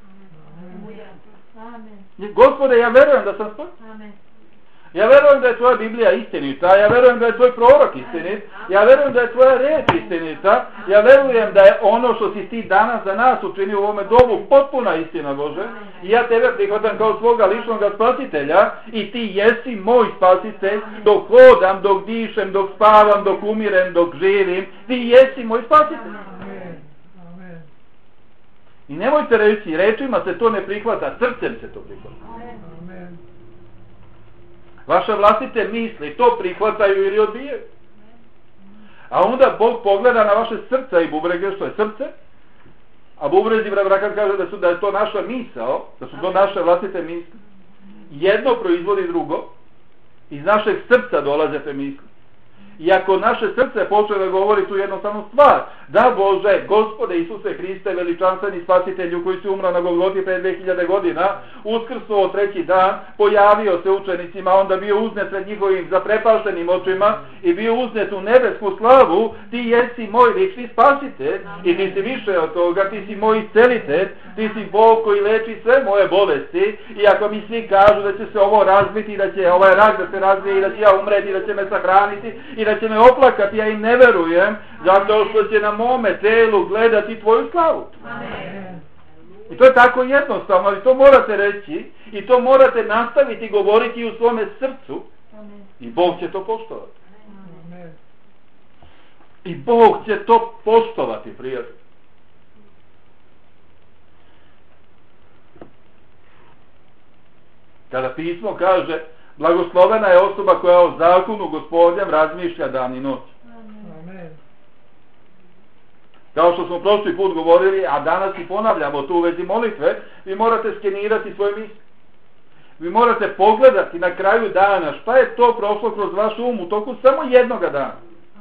Gospode, ja verujem da sam spasen. Ja verujem da je tvoja Biblija istinita, ja verujem da je tvoj prorok istinit, ja verujem da je tvoja reč istinita, ja verujem da je ono što si ti danas za nas učinio u ovome dobu potpuna istina, Bože, i ja tebe prihvatam kao svoga ličnog spasitelja i ti jesi moj spasitelj dok hodam, dok dišem, dok spavam, dok umirem, dok živim, ti jesi moj spasitelj. Amen. I nemojte reći, rečima se to ne prihvata, srcem se to prihvata. Amen. Vaše vlastite misli to prihvataju ili odbijaju. A onda Bog pogleda na vaše srca i bubrege, što je srce, a bubrezi Vrakan kaže da, su, da je to naša misao, da su to naše vlastite misli. Jedno proizvodi drugo, iz našeg srca dolaze te misli. I ako naše srce počne da govori tu jednostavnu stvar, da Bože, Gospode Isuse Hriste, veličanstveni spasitelju koji si umro na Golgoti pre dve hiljade godina, uskrsnuo treći dan, pojavio se učenicima, onda bio uznet pred njihovim zaprepaštenim očima i bio uznet u nebesku slavu, ti jesi moj lični spasitelj i ti si više od toga, ti si moj iscelitelj, ti si Bog koji leči sve moje bolesti i ako mi svi kažu da će se ovo razbiti, da će ovaj rak da se razbije i da će ja umreti, da će me sahraniti i da će me oplakati, ja im ne verujem, zato što će na mome telu gledati tvoju slavu. Amen. I to je tako jednostavno, ali to morate reći i to morate nastaviti govoriti u svome srcu i Bog će to poštovati. Amen. I Bog će to poštovati, prijatelj. Kada pismo kaže blagoslovena je osoba koja o zakonu Gospodnjem razmišlja dan i noć. Amen. Kao što smo prošli put govorili, a danas i ponavljamo tu u vezi molitve, vi morate skenirati svoje misli. Vi morate pogledati na kraju dana šta je to prošlo kroz vaš um u toku samo jednoga dana.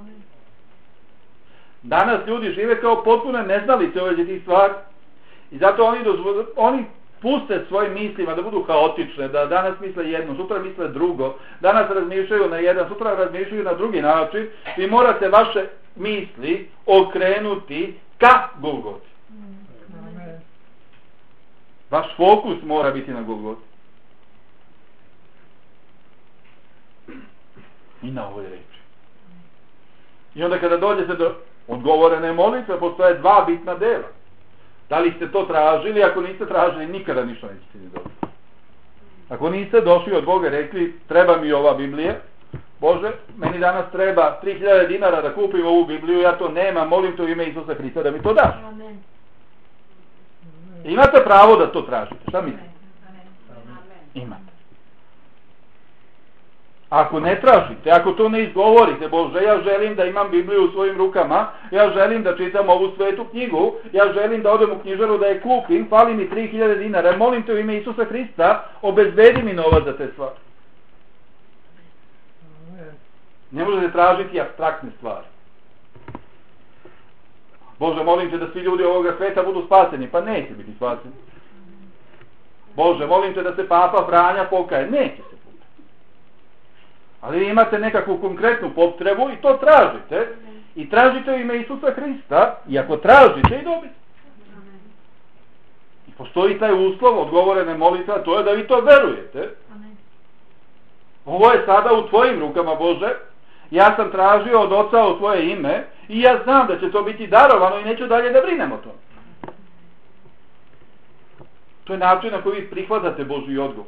Danas ljudi žive kao potpuno neznalice ove tih stvari. I zato oni, dozvo, oni puste svojim mislima da budu haotične, da danas misle jedno, sutra misle drugo, danas razmišljaju na jedan, sutra razmišljaju na drugi način. Vi morate vaše misli okrenuti ka Golgoti. Amen. Vaš fokus mora biti na Golgoti. I na ovoj reči. I onda kada dođete do odgovorene molitve, postoje dva bitna dela. Da li ste to tražili? Ako niste tražili, nikada ništa nećete ni dobiti. Ako niste došli od Boga rekli, treba mi ova Biblija, Bože, meni danas treba tri hiljade dinara da kupim ovu Bibliju, ja to nemam, molim te u ime Isusa Hrista da mi to daš. Amen. Imate pravo da to tražite. Šta mislite? Imate. Ako ne tražite, ako to ne izgovorite, Bože, ja želim da imam Bibliju u svojim rukama, ja želim da čitam ovu svetu knjigu, ja želim da odem u knjižaru da je kupim, fali mi tri hiljade dinara, molim te u ime Isusa Hrista, obezbedi mi novac za te stvari. Ne možete tražiti apstraktne stvari. Bože, molim te da svi ljudi ovoga sveta budu spaseni, pa neće biti spaseni. Bože, molim te da se Papa Franja pokaje, neće se. Ali vi imate nekakvu konkretnu potrebu i to tražite. I tražite u ime Isusa Hrista. I ako tražite i dobite. I postoji taj uslov odgovorene molitve, a to je da vi to verujete. Ovo je sada u tvojim rukama, Bože. Ja sam tražio od Oca u tvoje ime i ja znam da će to biti darovano i neću dalje da brinem o tome. To je način na koji vi prihvatate Božji odgovor.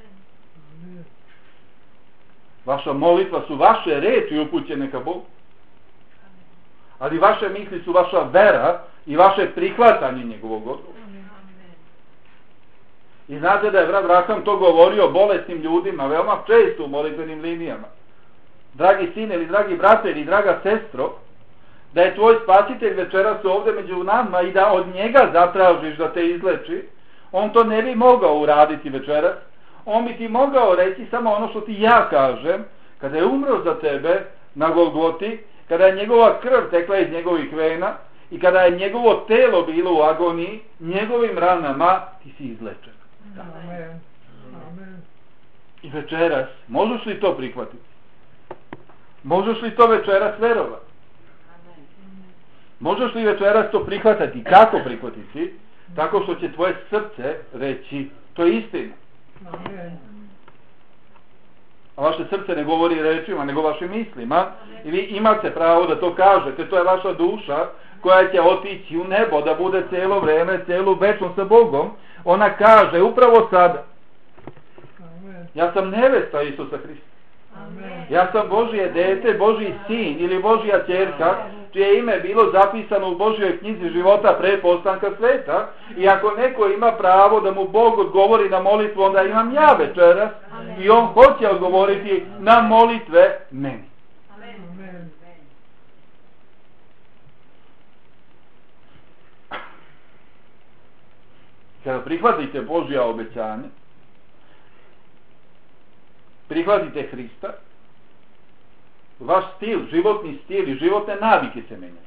Vaša molitva su vaše reči upućene ka Bogu. Ali vaše misli su vaša vera i vaše prihvatanje njegovog odgovora. I znate da je brat Braham to govorio bolesnim ljudima veoma često u molitvenim linijama. Dragi sine ili dragi brate ili draga sestro, da je tvoj spasitelj večeras ovdje među nama i da od njega zatražiš da te izleči, on to ne bi mogao uraditi večeras. On bi ti mogao reći samo ono što ti ja kažem, kada je umro za tebe na Golgoti, kada je njegova krv tekla iz njegovih vena i kada je njegovo telo bilo u agoniji, njegovim ranama ti si izlečen. Amen. Amen. I večeras, možeš li to prihvatiti? Možeš li to večeras verovati? Možeš li večeras to prihvatiti? Kako prihvatiti? Tako što će tvoje srce reći, to je istina. Amen. A vaše srce ne govori rečima, nego vašim mislima. I vi imate pravo da to kažete. To je vaša duša koja će otići u nebo, da bude cijelo vreme, cijelu večnost sa Bogom. Ona kaže upravo sada, Amen. ja sam nevesta Isusa Hrista. Amen. Ja sam Božije dete, Božji sin ili Božja ćerka, čije ime je bilo zapisano u Božjoj knjizi života pre postanka sveta. I ako neko ima pravo da mu Bog odgovori na molitvu, onda imam ja večeras. I on hoće odgovoriti na molitve meni. Amen. Kada prihvatite Božja obećanje, prihvatite Hrista, vaš stil, životni stil i životne navike se menjaju.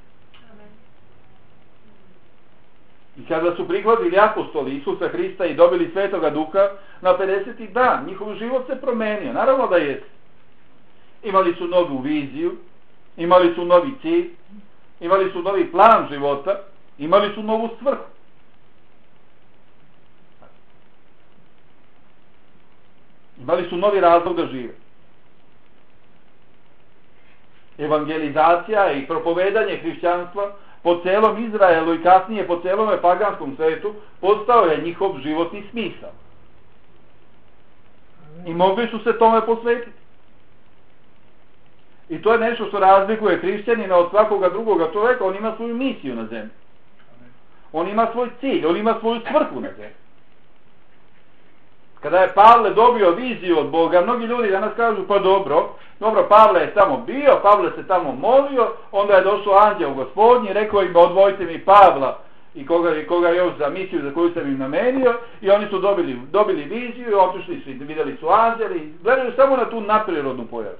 I kada su prihvatili apostoli Isusa Hrista i dobili Svetoga Duha, na pedeseti dan njihov život se promenio. Naravno da jest. Imali su novu viziju, imali su novi cilj, imali su novi plan života, imali su novu svrhu. Imali su novi razlog da žive. Evangelizacija i propovedanje hrišćanstva po celom Izraelu i kasnije po celome paganskom svetu postao je njihov životni smisao. I mogli su se tome posvetiti. I to je nešto što razlikuje hrišćanina od svakoga drugoga čovjeka. On ima svoju misiju na zemlji. On ima svoj cilj, on ima svoju svrhu na zemlji. Kada je Pavle dobio viziju od Boga, mnogi ljudi danas kažu, pa dobro, dobro, Pavle je tamo bio, Pavle se tamo molio, onda je došao anđeo Gospodnji i rekao im, odvojite mi Pavla i koga, i koga još za misiju za koju sam im namenio, i oni su dobili, dobili viziju i otišli su i vidjeli su anđeli, gledaju samo na tu nadprirodnu pojavu.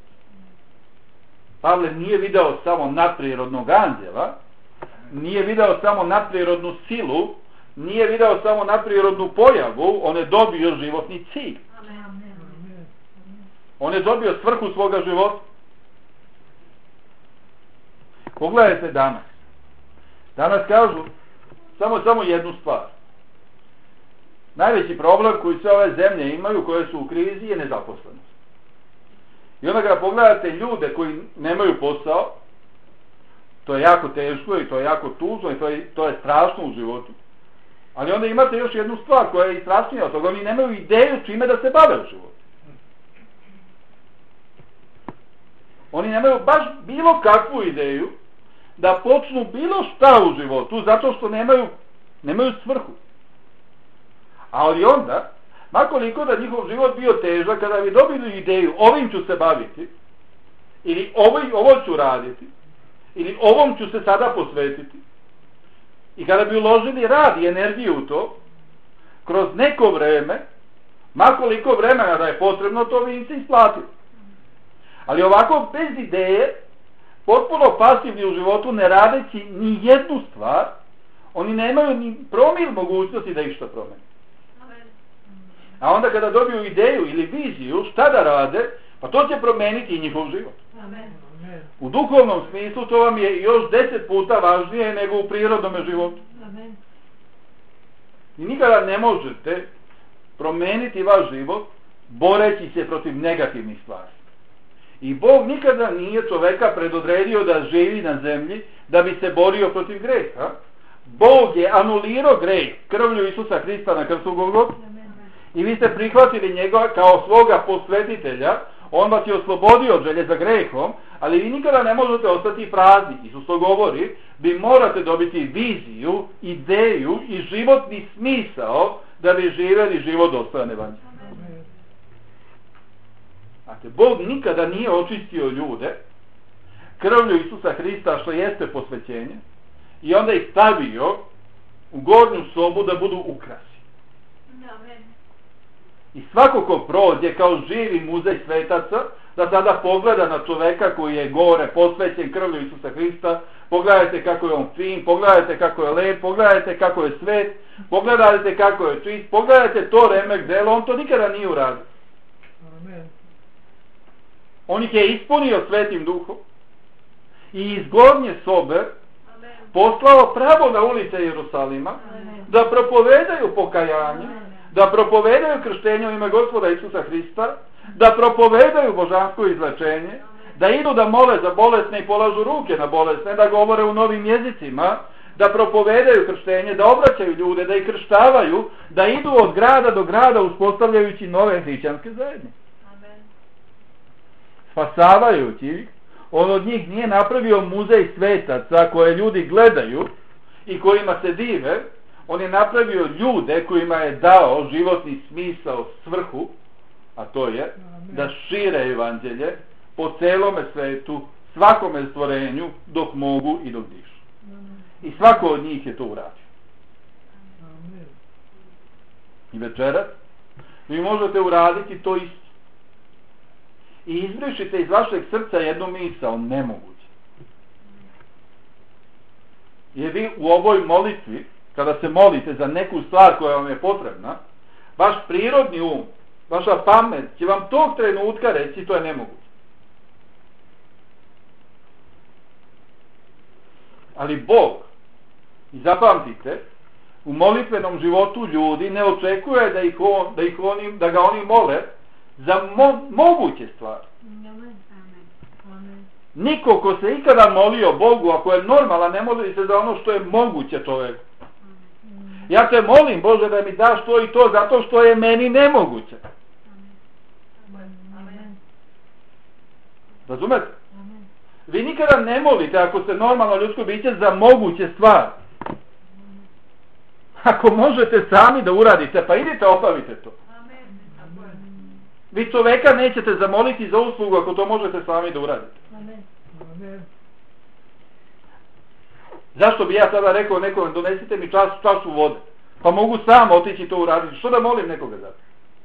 Pavle nije video samo nadprirodnog anđela, nije video samo nadprirodnu silu, nije video samo nadprirodnu pojavu, on je dobio životni cilj. On je dobio svrhu svoga života. Pogledajte danas. Danas kažu samo, samo jednu stvar. Najveći problem koji sve ove zemlje imaju, koje su u krizi, je nezaposlenost. I onda kada pogledate ljude koji nemaju posao, to je jako teško i to je jako tužno i to je, to je strašno u životu. Ali onda imate još jednu stvar koja je i strašnija od toga. Oni nemaju ideju čime da se bave u životu. Oni nemaju baš bilo kakvu ideju da počnu bilo šta u životu, zato što nemaju, nemaju svrhu. Ali onda, makoliko da njihov život bio težak, kada bi dobili ideju, ovim ću se baviti, ili ovo, ovo ću raditi, ili ovom ću se sada posvetiti, i kada bi uložili rad i energiju u to, kroz neko vreme, makoliko vremena da je potrebno, to bi im se isplatilo. Ali ovako, bez ideje, potpuno pasivni u životu, ne radeći ni jednu stvar, oni nemaju ni promil mogućnosti da išta promeni. A onda kada dobiju ideju ili viziju šta da rade, pa to će promeniti i njihov život. U duhovnom smislu to vam je još deset puta važnije nego u prirodnom životu. I nikada ne možete promeniti vaš život boreći se protiv negativnih stvari. I Bog nikada nije čoveka predodredio da živi na zemlji da bi se borio protiv greha. Bog je anulirao greh krvlju Isusa Hrista na krstu Golgote. I vi ste prihvatili njega kao svoga posvetitelja. On vas je oslobodio od želje za grehom, ali vi nikada ne možete ostati prazni. Isus to govori, vi morate dobiti viziju, ideju i životni smisao da bi živjeli život dostojan evanđelja. Znate, Bog nikada nije očistio ljude krvlju Isusa Hrista, što jeste posvećenje, i onda ih stavio u gornju sobu da budu ukrasi. I svako ko prođe kao živi muzej svetaca, da sada pogleda na čoveka koji je gore posvećen krvlju Isusa Hrista, pogledajte kako je on fin, pogledajte kako je lep, pogledajte kako je svet, pogledajte kako je čist, pogledajte to remek delo, on to nikada nije uradio. Amen. On ih je ispunio Svetim Duhom i iz gornje sobe poslao pravo na ulice Jerusalima da propovedaju pokajanje, da propovedaju krštenje u ime Gospoda Isusa Hrista, da propovedaju božansko izlečenje, da idu da mole za bolesne i polažu ruke na bolesne, da govore u novim jezicima, da propovedaju krštenje, da obraćaju ljude, da ih krštavaju, da idu od grada do grada uspostavljajući nove hrišćanske zajednice. Spasavajući ih, on od njih nije napravio muzej svetaca koje ljudi gledaju i kojima se dive, on je napravio ljude kojima je dao životni smisao, svrhu, a to je da šire evanđelje po celome svetu, svakome stvorenju, dok mogu i dok dišu. I svako od njih je to uradio. I večeras vi možete uraditi to isto. I izbrišite iz vašeg srca jednu misao, nemoguće. Jer vi u ovoj molitvi, kada se molite za neku stvar koja vam je potrebna, vaš prirodni um, vaša pamet će vam tog trenutka reći to je nemoguće. Ali Bog, i zapamtite, u molitvenom životu ljudi ne očekuje da, ih on, da, ih oni, da ga oni mole za mo, moguće stvari. Niko ko se ikada molio Bogu, ako je normalan, ne moli se za ono što je moguće čoveku. Ja te molim, Bože, da mi daš to i to zato što je meni nemoguće. Razumete? Vi nikada ne molite, ako ste normalno ljudsko biće, za moguće stvari. Ako možete sami da uradite, pa idite obavite to. Vi čoveka nećete zamoliti za uslugu ako to možete sami da uradite. Zašto bi ja sada rekao nekome donesite mi čas, čašu vode? Pa mogu sam otići to uraditi. Što da molim nekoga za to?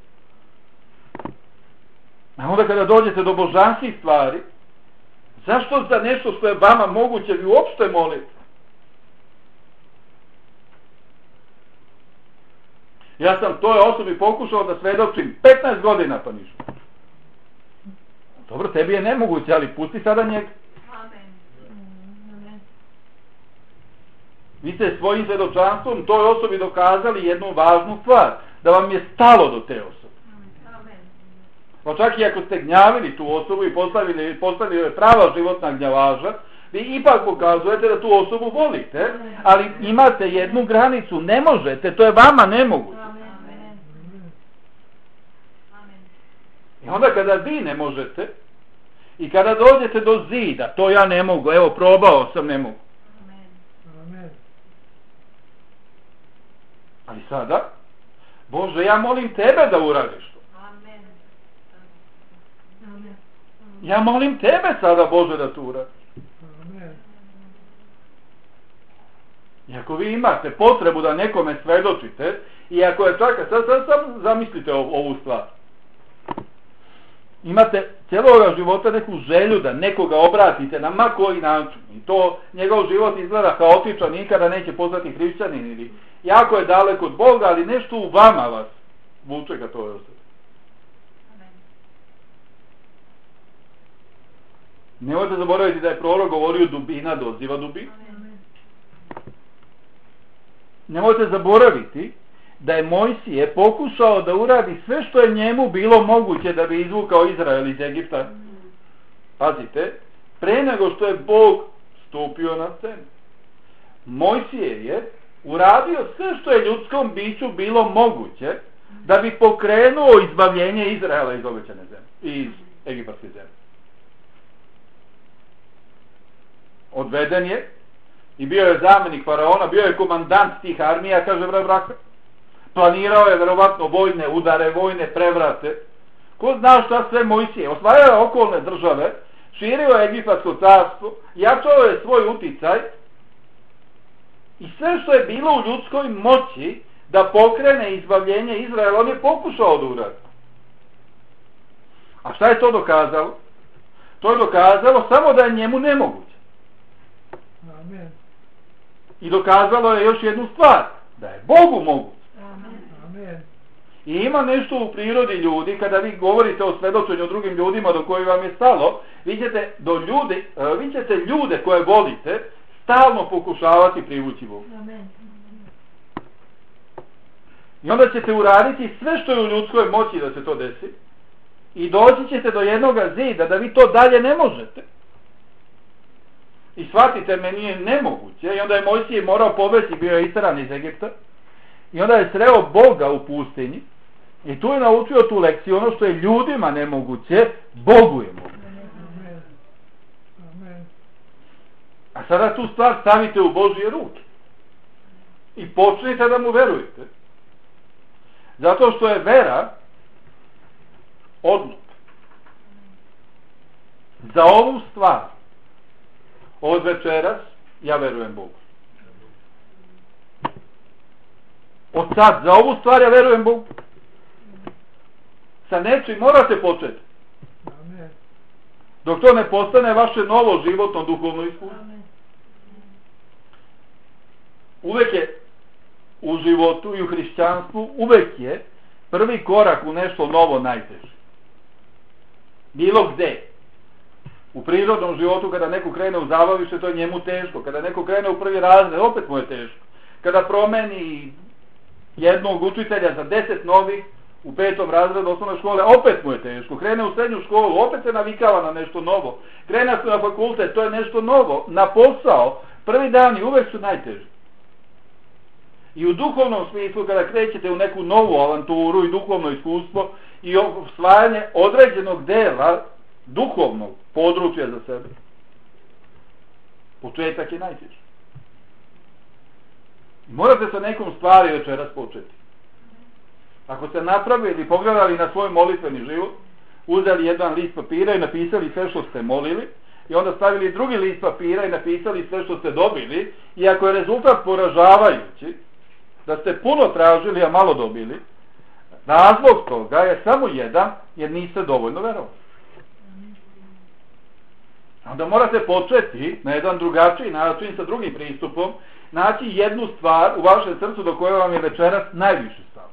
A onda kada dođete do božanskih stvari, zašto za nešto što je vama moguće vi uopšte molite? Ja sam toj osobi pokušao da svedočim petnaest godina, pa ništa. Dobro, tebi je nemoguće, ali pusti sada njega. Vi ste svojim svedočanstvom toj osobi dokazali jednu važnu stvar, da vam je stalo do te osobe. Pa čak i ako ste gnjavili tu osobu i postavili, postavili prava životna gnjavaža, vi ipak pokazujete da tu osobu volite, ali imate jednu granicu, ne možete, to je vama nemoguće. I onda kada vi ne možete, i kada dođete do zida, to ja ne mogu, evo probao sam, ne mogu. Ali sada, Bože, ja molim tebe da uradiš to. Ja molim tebe sada, Bože, da to uradiš. I ako vi imate potrebu da nekome svedočite, i ako je čak, sad, sad, sad zamislite ovu stvar. Imate cijeloga života neku želju da nekoga obratite na ma koji način. I to njegov život izgleda haotičan, nikada neće postati hrišćanin ili jako je daleko od Boga, ali nešto u vama vas vuče ka toj osobi. Nemojte zaboraviti da je prorok govorio dubina doziva dubinu. Nemojte zaboraviti da je Mojsije pokušao da uradi sve što je njemu bilo moguće da bi izvukao Izrael iz Egipta. Pazite, pre nego što je Bog stupio na scenu. Mojsije je uradio sve što je ljudskom biću bilo moguće da bi pokrenuo izbavljenje Izraela iz obećane zemlje, iz egipatske zemlje. Odveden je i bio je zamenik faraona, bio je komandant tih armija, kaže Vraka. Planirao je verovatno vojne udare, vojne prevrate. Ko zna šta sve Mojsije? Osvajao je okolne države, širio je egipatsko carstvo, jačao je svoj uticaj i sve što je bilo u ljudskoj moći da pokrene izbavljenje Izraela, on je pokušao da uradi. A šta je to dokazalo? To je dokazalo samo da je njemu nemoguće. Amen. I dokazalo je još jednu stvar, da je Bogu moguće. Amen. I ima nešto u prirodi ljudi, kada vi govorite o svedočenju drugim ljudima do kojih vam je stalo, vi ćete, do ljudi, vi ćete ljude koje volite stalno pokušavati privući Bogu. Amen. I onda ćete uraditi sve što je u ljudskoj moći da se to desi i doći ćete do jednog zida da vi to dalje ne možete. I shvatite, meni je nemoguće. I onda je Mojsije morao pobeći, bio je istjeran iz Egipta. I onda je sreo Boga u pustinji. I tu je naučio tu lekciju, ono što je ljudima nemoguće, Bogu je moguće. Amen. Amen. A sada tu stvar stavite u Božje ruke. I počnite da mu verujete. Zato što je vera odluka. Za ovu stvar od večeras ja verujem Bogu. Od sad, za ovu stvar ja verujem Bogu. Sa nečim morate početi. Amen. Dok to ne postane vaše novo životno duhovno iskustvo. Uvek je u životu i u hrišćanstvu, uvek je prvi korak u nešto novo najteži. Bilo gde. U prirodnom životu kada neko krene u zabavište, to je njemu teško. Kada neko krene u prvi razred, opet mu je teško. Kada promeni jednog učitelja za deset novih u petom razredu osnovne škole, opet mu je teško. Krene u srednju školu, opet se navikava na nešto novo. Krene se na fakultet, to je nešto novo. Na posao, prvi dani uvek su najteži. I u duhovnom smislu, kada krećete u neku novu avanturu i duhovno iskustvo i osvajanje određenog dela duhovnog područja za sebe, početak je najteži. I morate sa nekom stvari večeras početi. Ako ste napravili, pogledali na svoj molitveni život, uzeli jedan list papira i napisali sve što ste molili, i onda stavili drugi list papira i napisali sve što ste dobili, i ako je rezultat poražavajući, da ste puno tražili, a malo dobili, razlog toga je samo jedan, jer niste dovoljno verovali. Onda morate početi na jedan drugačiji način, sa drugim pristupom, naći jednu stvar u vašem srcu do koje vam je večeras najviše stalo.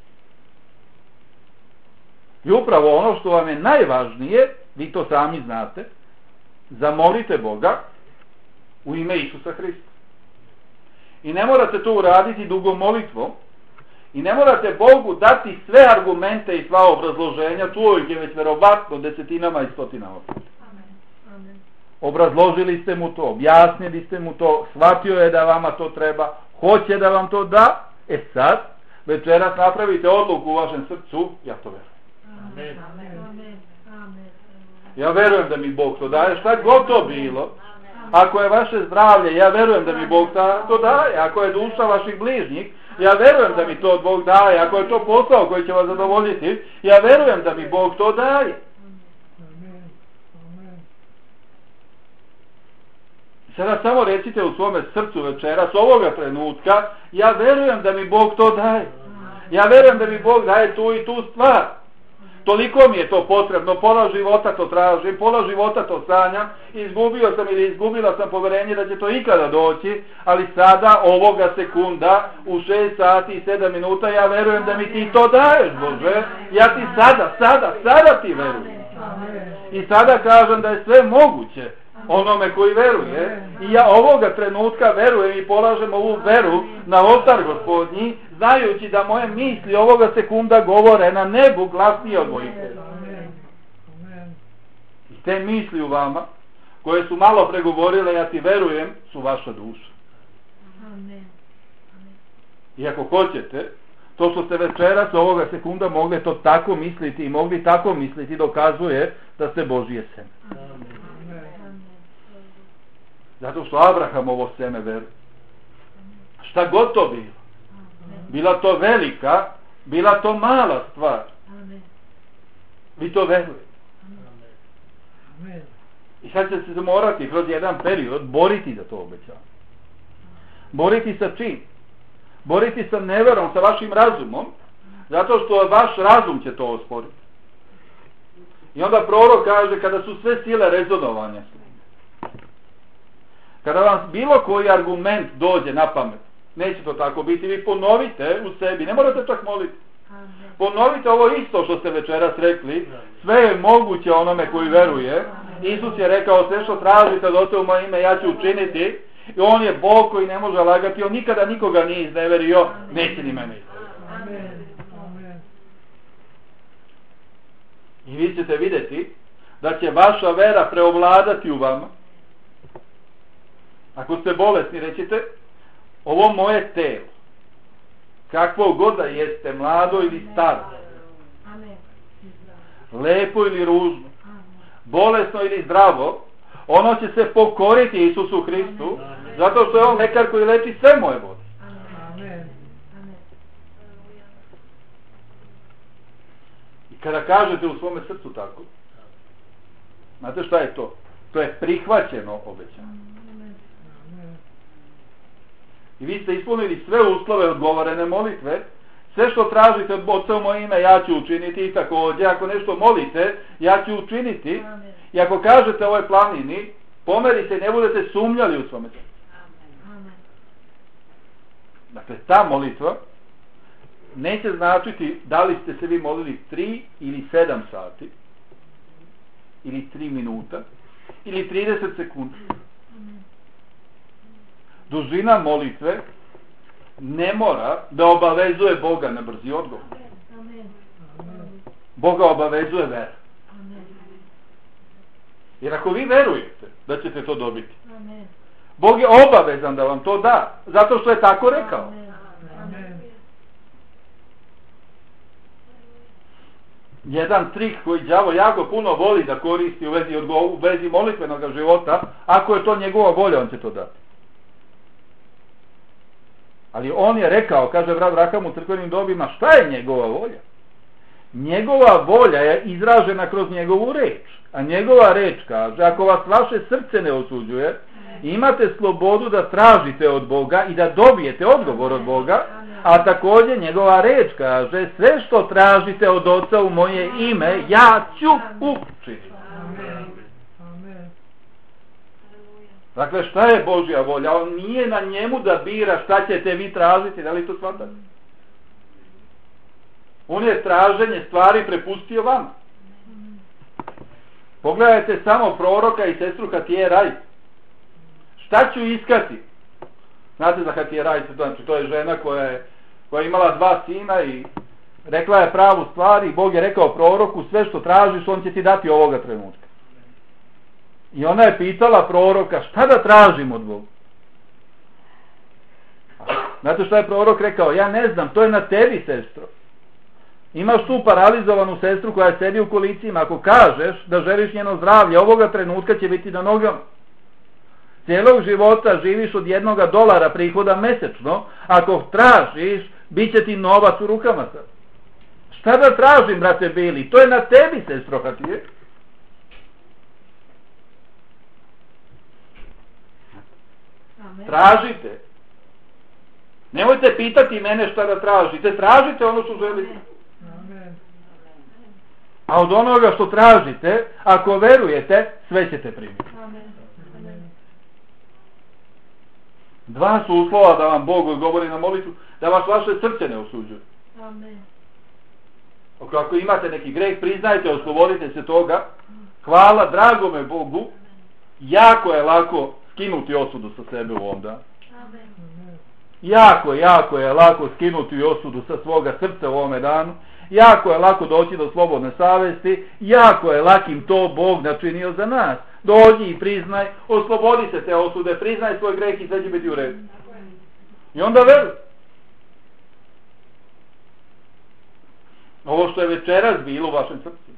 I upravo ono što vam je najvažnije, vi to sami znate, zamolite Boga u ime Isusa Hrista. I ne morate to uraditi dugom molitvom, i ne morate Bogu dati sve argumente i sva obrazloženja, čuo ih je već verovatno desetinama i stotinama puta. Obrazložili ste mu to, objasnili ste mu to, shvatio je da vama to treba, hoće da vam to da, e sad, večeras napravite odluku u vašem srcu, ja to verujem. Amen. Amen. Ja verujem da mi Bog to daje, šta god to bilo. Ako je vaše zdravlje, ja verujem da mi Bog to daje. Ako je duša vaših bližnjih, ja verujem da mi to Bog daje. Ako je to posao koji će vas zadovoljiti, ja verujem da mi Bog to daje. Sada samo recite u svome srcu večeras, ovoga trenutka, ja verujem da mi Bog to daje. Ja verujem da mi Bog daje tu i tu stvar. Toliko mi je to potrebno, pola života to tražim, pola života to sanjam, izgubio sam ili izgubila sam poverenje da će to ikada doći, ali sada, ovoga sekunda, u šest sati i sedam minuta, ja verujem da mi ti to daješ, Bože. Ja ti sada, sada, sada ti verujem. I sada kažem da je sve moguće onome koji veruje, i ja ovoga trenutka verujem i polažem ovu veru na oltar Gospodnji, znajući da moje misli ovoga sekunda govore na nebu glasnije od mojih. I te misli u vama, koje su malo pregovorile, ja ti verujem, su vaša duša. I ako hoćete, to što ste večeras ovoga sekunda mogli to tako misliti i mogli tako misliti, dokazuje da ste Božije seme. Zato što Abraham ovo seme veruje. Šta god to bilo. Bila to velika, bila to mala stvar. Vi to verujete. I sad ćete se morati kroz jedan period boriti za to obećanje. Boriti sa čim? Boriti sa neverom, sa vašim razumom, zato što vaš razum će to osporiti. I onda prorok kaže, kada su sve sile rezonovanja, kada vam bilo koji argument dođe na pamet, neće to tako biti, vi ponovite u sebi, ne morate čak moliti. Ponovite ovo isto što ste večeras rekli, sve je moguće onome koji veruje. Isus je rekao, sve što tražite od Oca u moje ime, ja ću učiniti. I on je Bog koji ne može lagati, on nikada nikoga nije izneverio, neće ni mene izneveriti. I vi ćete vidjeti da će vaša vera preovladati u vama. Ako ste bolesni, rećite, ovo moje telo, kakvo god da jeste, mlado ili staro, lepo ili ružno, bolesno ili zdravo, ono će se pokoriti Isusu Hristu, zato što je on lekar koji leči sve moje boli. I kada kažete u svome srcu tako, znate šta je to? To je prihvaćeno obećanje. I vi ste ispunili sve uslove odgovorene molitve, sve što tražite od Oca u moje ime, ja ću učiniti, i također, ako nešto molite, ja ću učiniti. I ako kažete ovoj planini, pomerite i ne budete sumnjali u svome srcu. Dakle, ta molitva neće značiti da li ste se vi molili tri ili sedam sati, ili tri minuta, ili trideset sekundi. Dužina molitve ne mora da obavezuje Boga na brzi odgovor. Boga obavezuje vera. Jer ako vi verujete da ćete to dobiti, Bog je obavezan da vam to da, zato što je tako rekao. Jedan trik koji đavo jako puno voli da koristi u vezi, u vezi molitvenog života, ako je to njegova volja, on će to dati. Ali on je rekao, kaže brat Raham u crkvenim dobima, šta je njegova volja? Njegova volja je izražena kroz njegovu reč. A njegova reč kaže, ako vas vaše srce ne osuđuje, imate slobodu da tražite od Boga i da dobijete odgovor od Boga, a također njegova reč kaže, sve što tražite od Oca u moje ime, ja ću učiniti. Amen. Amen. Dakle, šta je Božja volja? On nije na njemu da bira šta ćete vi tražiti, da li to shvatate? On je traženje stvari prepustio vama. Pogledajte samo proroka i sestru Hatije Raj. Šta ću iskati? Znate za Hatije Raj, znači to je žena koja je, koja je imala dva sina i rekla je pravu stvar i Bog je rekao proroku, sve što tražiš on će ti dati ovoga trenutka. I ona je pitala proroka, šta da tražim od Boga? Znate što je prorok rekao? Ja ne znam, to je na tebi, sestro. Imaš tu paralizovanu sestru koja sedi u kolicima. Ako kažeš da želiš njeno zdravlje, ovoga trenutka će biti na nogama. Cijelog života živiš od jednoga dolara prihoda mesečno. Ako tražiš, bit će ti novac u rukama sad. Šta da tražim, brate Bili? To je na tebi, sestro Hatije. Tražite. Nemojte pitati mene šta da tražite. Tražite ono što želite. Amen. A od onoga što tražite, ako verujete, sve ćete primiti. Amen. Amen. Dva su uslova da vam Bog odgovori na molitvu, da vas vaše srce ne osuđuje. Amen. Ako imate neki greh, priznajte, oslobodite se toga. Hvala dragome Bogu. Jako je lako skinuti osudu sa sebe u ovom danu. Amen. Jako, jako je lako skinuti osudu sa svoga srca u ovome danu. Jako je lako doći do slobodne savesti. Jako je lakim to Bog načinio za nas. Dođi i priznaj, oslobodi se te osude, priznaj svoj greh i sve će biti u redu. I onda veruj. Ovo što je večeras bilo u vašem srcu.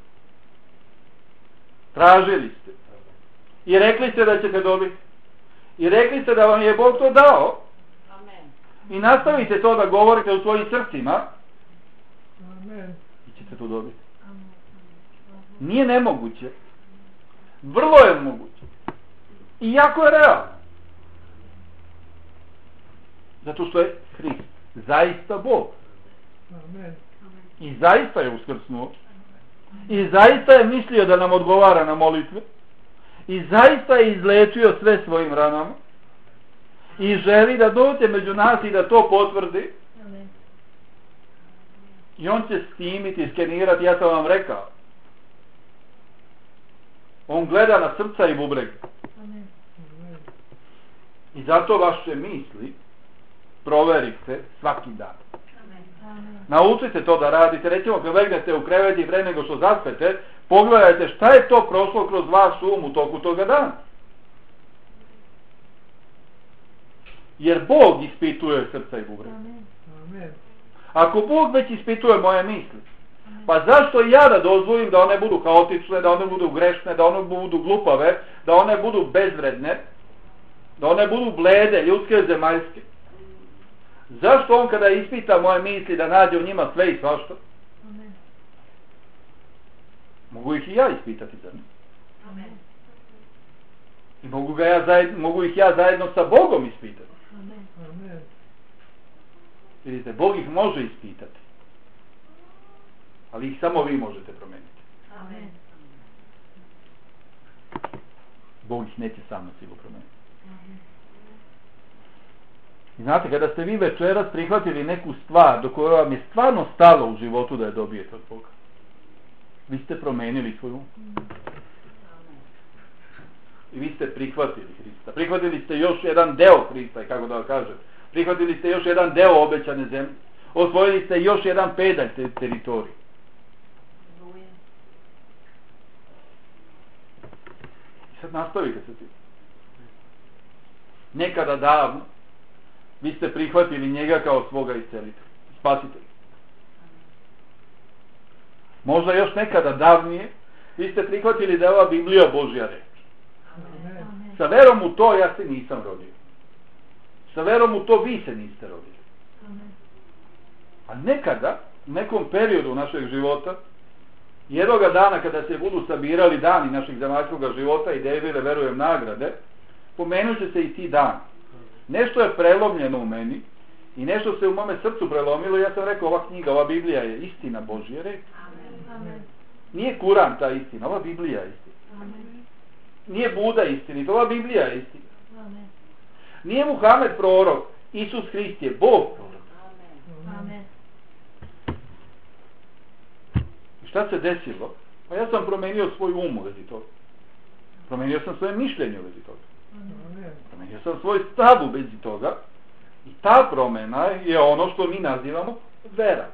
Tražili ste. I rekli ste da ćete dobiti. I rekli ste da vam je Bog to dao. I nastavite to da govorite u svojim srcima. Amen. I ćete to dobiti. Nije nemoguće. Vrlo je moguće. I jako je realno. Zato što je Hrist zaista Bog. Amen. I zaista je uskrsnuo. I zaista je mislio da nam odgovara na molitve. I zaista je izlečio sve svojim ranama. I želi da dođe među nas i da to potvrdi. Amen. I on će snimiti, skenirati, ja sam vam rekao. On gleda na srca i bubreg. Amen. I zato vaše misli proverite svaki dan. Amen. Naučite to da radite. Recimo kad legnete u krevet i pre nego što zaspete, pogledajte šta je to prošlo kroz vaš um u toku toga dana. Jer Bog ispituje srca i bubreg. Amen. Amen. Ako Bog već ispituje moje misli, pa zašto ja da dozvolim da one budu haotične, da one budu grešne, da one budu glupave, da one budu bezvredne, da one budu blede, ljudske, zemaljske? Zašto on kada ispita moje misli da nađe u njima sve i svašta? Amen. Mogu ih i ja ispitati za njih. Amen. I mogu, ga ja zajedno, mogu ih ja zajedno sa Bogom ispitati. Amen. Amen. Vidite, Bog ih može ispitati. Ali ih samo vi možete promijeniti. Amen. Bog ih neće sam na silu promijeniti. Amen. I znate, kada ste vi večeras prihvatili neku stvar do koje vam je stvarno stalo u životu da je dobijete od Boga, vi ste promijenili svoju. I vi ste prihvatili Hrista. Prihvatili ste još jedan deo Hrista, kako da vam kažem. Prihvatili ste još jedan deo obećane zemlje. Osvojili ste još jedan pedalj te teritorije. I sad nastavite se tim. Nekada davno vi ste prihvatili njega kao svoga iscelitelja, spasitelja. Možda još nekada davnije vi ste prihvatili da je ova Biblija Božja reč. Amen. Sa verom u to ja se nisam rodio. Sa verom u to vi se niste rodili. Amen. A nekada u nekom periodu našeg života, jednoga dana kada se budu sabirali dani našeg zemaljskog života i delile, verujem, nagrade, pomenut će se i ti dan. Nešto je prelomljeno u meni i nešto se u mome srcu prelomilo. Ja sam rekao, ova knjiga, ova Biblija je istina Božja reč. Nije Kuran ta istina, ova Biblija je istina. Nije Buda istinit, ova Biblija je istina. Nije Muhammed prorok, Isus Hrist je Bog prorok. I šta se desilo? Pa ja sam promenio svoj um u vezi toga. Promenio sam svoje mišljenje u vezi toga. Promenio sam svoj stav u vezi toga. I ta promjena je ono što mi nazivamo vera.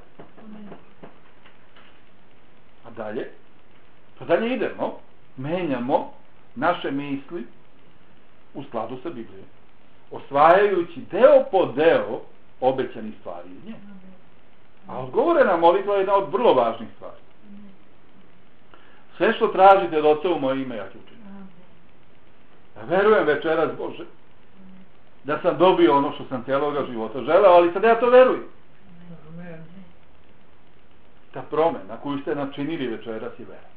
A dalje? Pa dalje idemo, menjamo naše misli u skladu sa Biblijom, osvajajući deo po deo obećanih stvari iz nje. A odgovorena molitva je jedna od vrlo važnih stvari. Sve što tražite od Oca u moje ime, ja ću učiniti. Ja verujem večeras, Bože, da sam dobio ono što sam cijeloga života želeo, ali sad ja to verujem. Ta promjena koju ste načinili večeras je vera.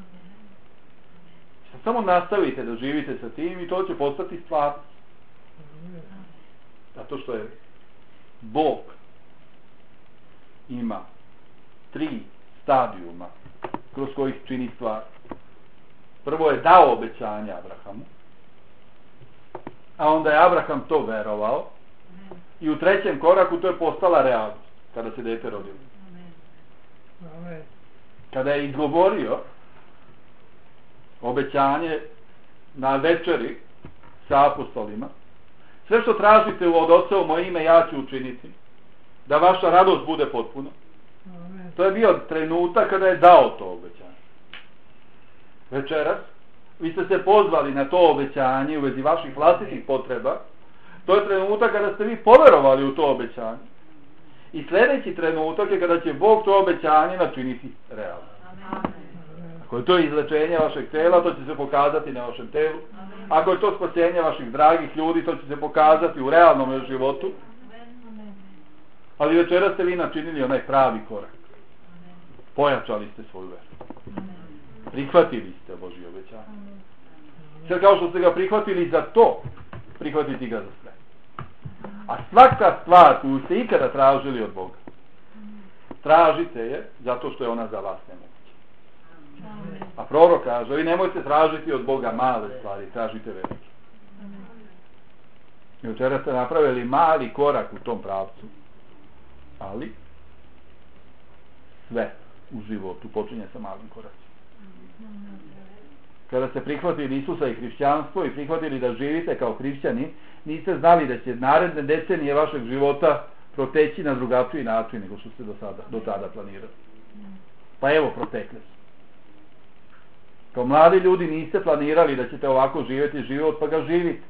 Samo nastavite da živite sa tim i to će postati stvarnost. Zato što je Bog ima tri stadijuma kroz kojih čini stvar. Prvo je dao obećanje Abrahamu, a onda je Abraham to verovao i u trećem koraku to je postala realnost kada se dete rodilo. Kada je izgovorio obećanje na večeri sa apostolima, sve što tražite od Oca u moje ime ja ću učiniti, da vaša radost bude potpuna. To je bio trenutak kada je dao to obećanje. Večeras vi ste se pozvali na to obećanje u vezi vaših vlastitih potreba. To je trenutak kada ste vi poverovali u to obećanje. I sljedeći trenutak je kada će Bog to obećanje načiniti realno. Ako je to izlečenje vašeg tela, to će se pokazati na vašem telu. Ako je to spasenje vaših dragih ljudi, to će se pokazati u realnom životu. Ali večera ste vi načinili onaj pravi korak. Pojačali ste svoju veru. Prihvatili ste Božje obećanje. Sve kao što ste ga prihvatili za to, prihvatiti ga za sve. A svaka stvar koju ste ikada tražili od Boga, tražite je zato što je ona za vas nemoguća. A prorok kaže, vi nemojte tražiti od Boga male stvari, tražite velike. I večera ste napravili mali korak u tom pravcu. Ali sve u životu počinje sa malim koracima. Kada ste prihvatili Isusa i hrišćanstvo i prihvatili da živite kao hrišćani, niste znali da će naredne decenije vašeg života proteći na drugačiji način nego što ste do, sada, do tada planirali. Pa evo, protekle su. Kao mladi ljudi niste planirali da ćete ovako živjeti život, pa ga živite.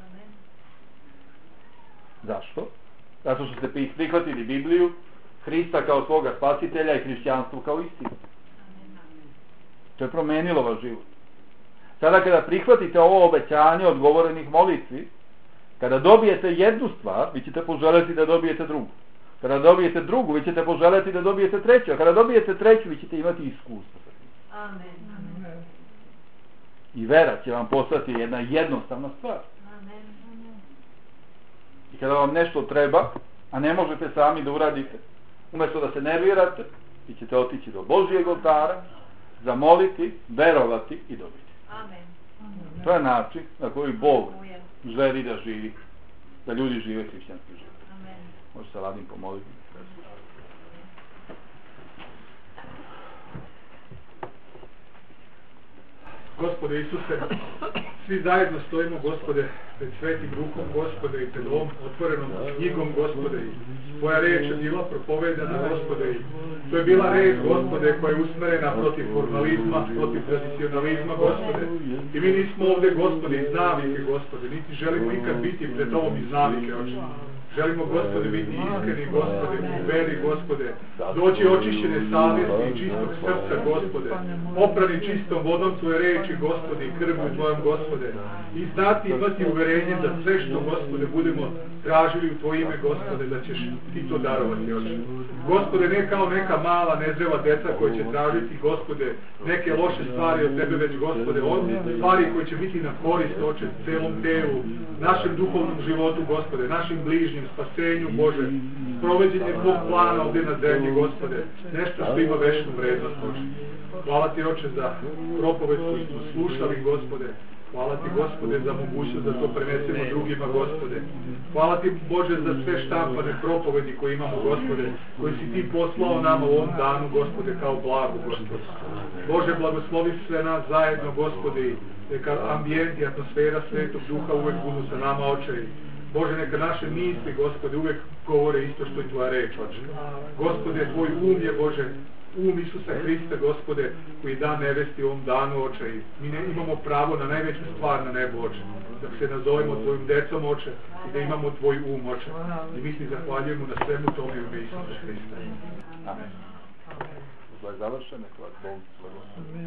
Zašto? Zato što ste prihvatili Bibliju, Hrista kao svoga spasitelja i hrišćanstvo kao istinu. To je promenilo vaš život. Sada kada prihvatite ovo obećanje odgovorenih molitvi, kada dobijete jednu stvar, vi ćete poželeti da dobijete drugu. Kada dobijete drugu, vi ćete poželeti da dobijete treću. A kada dobijete treću, vi ćete imati iskustvo. Amen. I vera će vam postati jedna jednostavna stvar. I kada vam nešto treba, a ne možete sami da uradite, umjesto da se nervirate, vi ćete otići do Božijeg oltara, zamoliti, verovati i dobiti. Amen. To je način na koji Bog želi da živi, da ljudi žive hrišćanski život. Može se Ladim pomoliti. Gospode Isuse, svi zajedno stojimo, Gospode, pred svetim rukom, Gospode, i pred ovom otvorenom knjigom, Gospode, i tvoja reč je bila propovedana, Gospode, i to je bila reč, Gospode, koja je usmerena protiv formalizma, protiv tradicionalizma, Gospode, i mi nismo ovdje, Gospode, iz navike, Gospode, niti želimo ikad biti pred ovom iz navike, oči. Želimo, Gospode, biti iskreni, Gospode, u veri, Gospode, doći očišćene savjesti i čistog srca, Gospode, oprani čistom vodom Tvoje reči, Gospode, i krvju Tvojom, Gospode, i znati imati uverenje da sve što, Gospode, budemo tražili u Tvoje ime, Gospode, da ćeš Ti to darovati, Oče. Gospode, ne kao neka mala, nezrela deca koji će tražiti, Gospode, neke loše stvari od Tebe, već, Gospode, od stvari koje će biti na korist, Oče, celom telu, našem duhovnom životu, Gospode, našim bližnjim, spasenju, Bože, provođenje Tvog plana ovdje na zemlji, Gospode, nešto što ima večnu vrednost, Oče. Hvala Ti, Oče, za propoved koju smo slušali, Gospode. Hvala Ti, Gospode, za mogućnost da to prenesemo drugima, Gospode. Hvala Ti, Bože, za sve štampane propovedi koje imamo, Gospode, koje si Ti poslao nama u ovom danu, Gospode, kao blago, Gospode. Bože, blagoslovi sve nas zajedno, Gospode, i neka ambijent i atmosfera Svetog Duha uvek budu sa nama, Oče. Bože, neka naše misli, Gospode, uvek govore isto što je Tvoja reč, Oče. Gospode, Tvoj um je, Bože, um Isusa Hrista, Gospode, koji da nevesti u ovom danu, Oče, i mi ne imamo pravo na najveću stvar na nebu, Oče, da se nazovemo Tvojim decom, Oče, i da imamo Tvoj um, Oče. I mi Ti zahvaljujemo na svemu tome u ime Isusa Hrista. Amen. Ovo je završeno, hvala Bogu.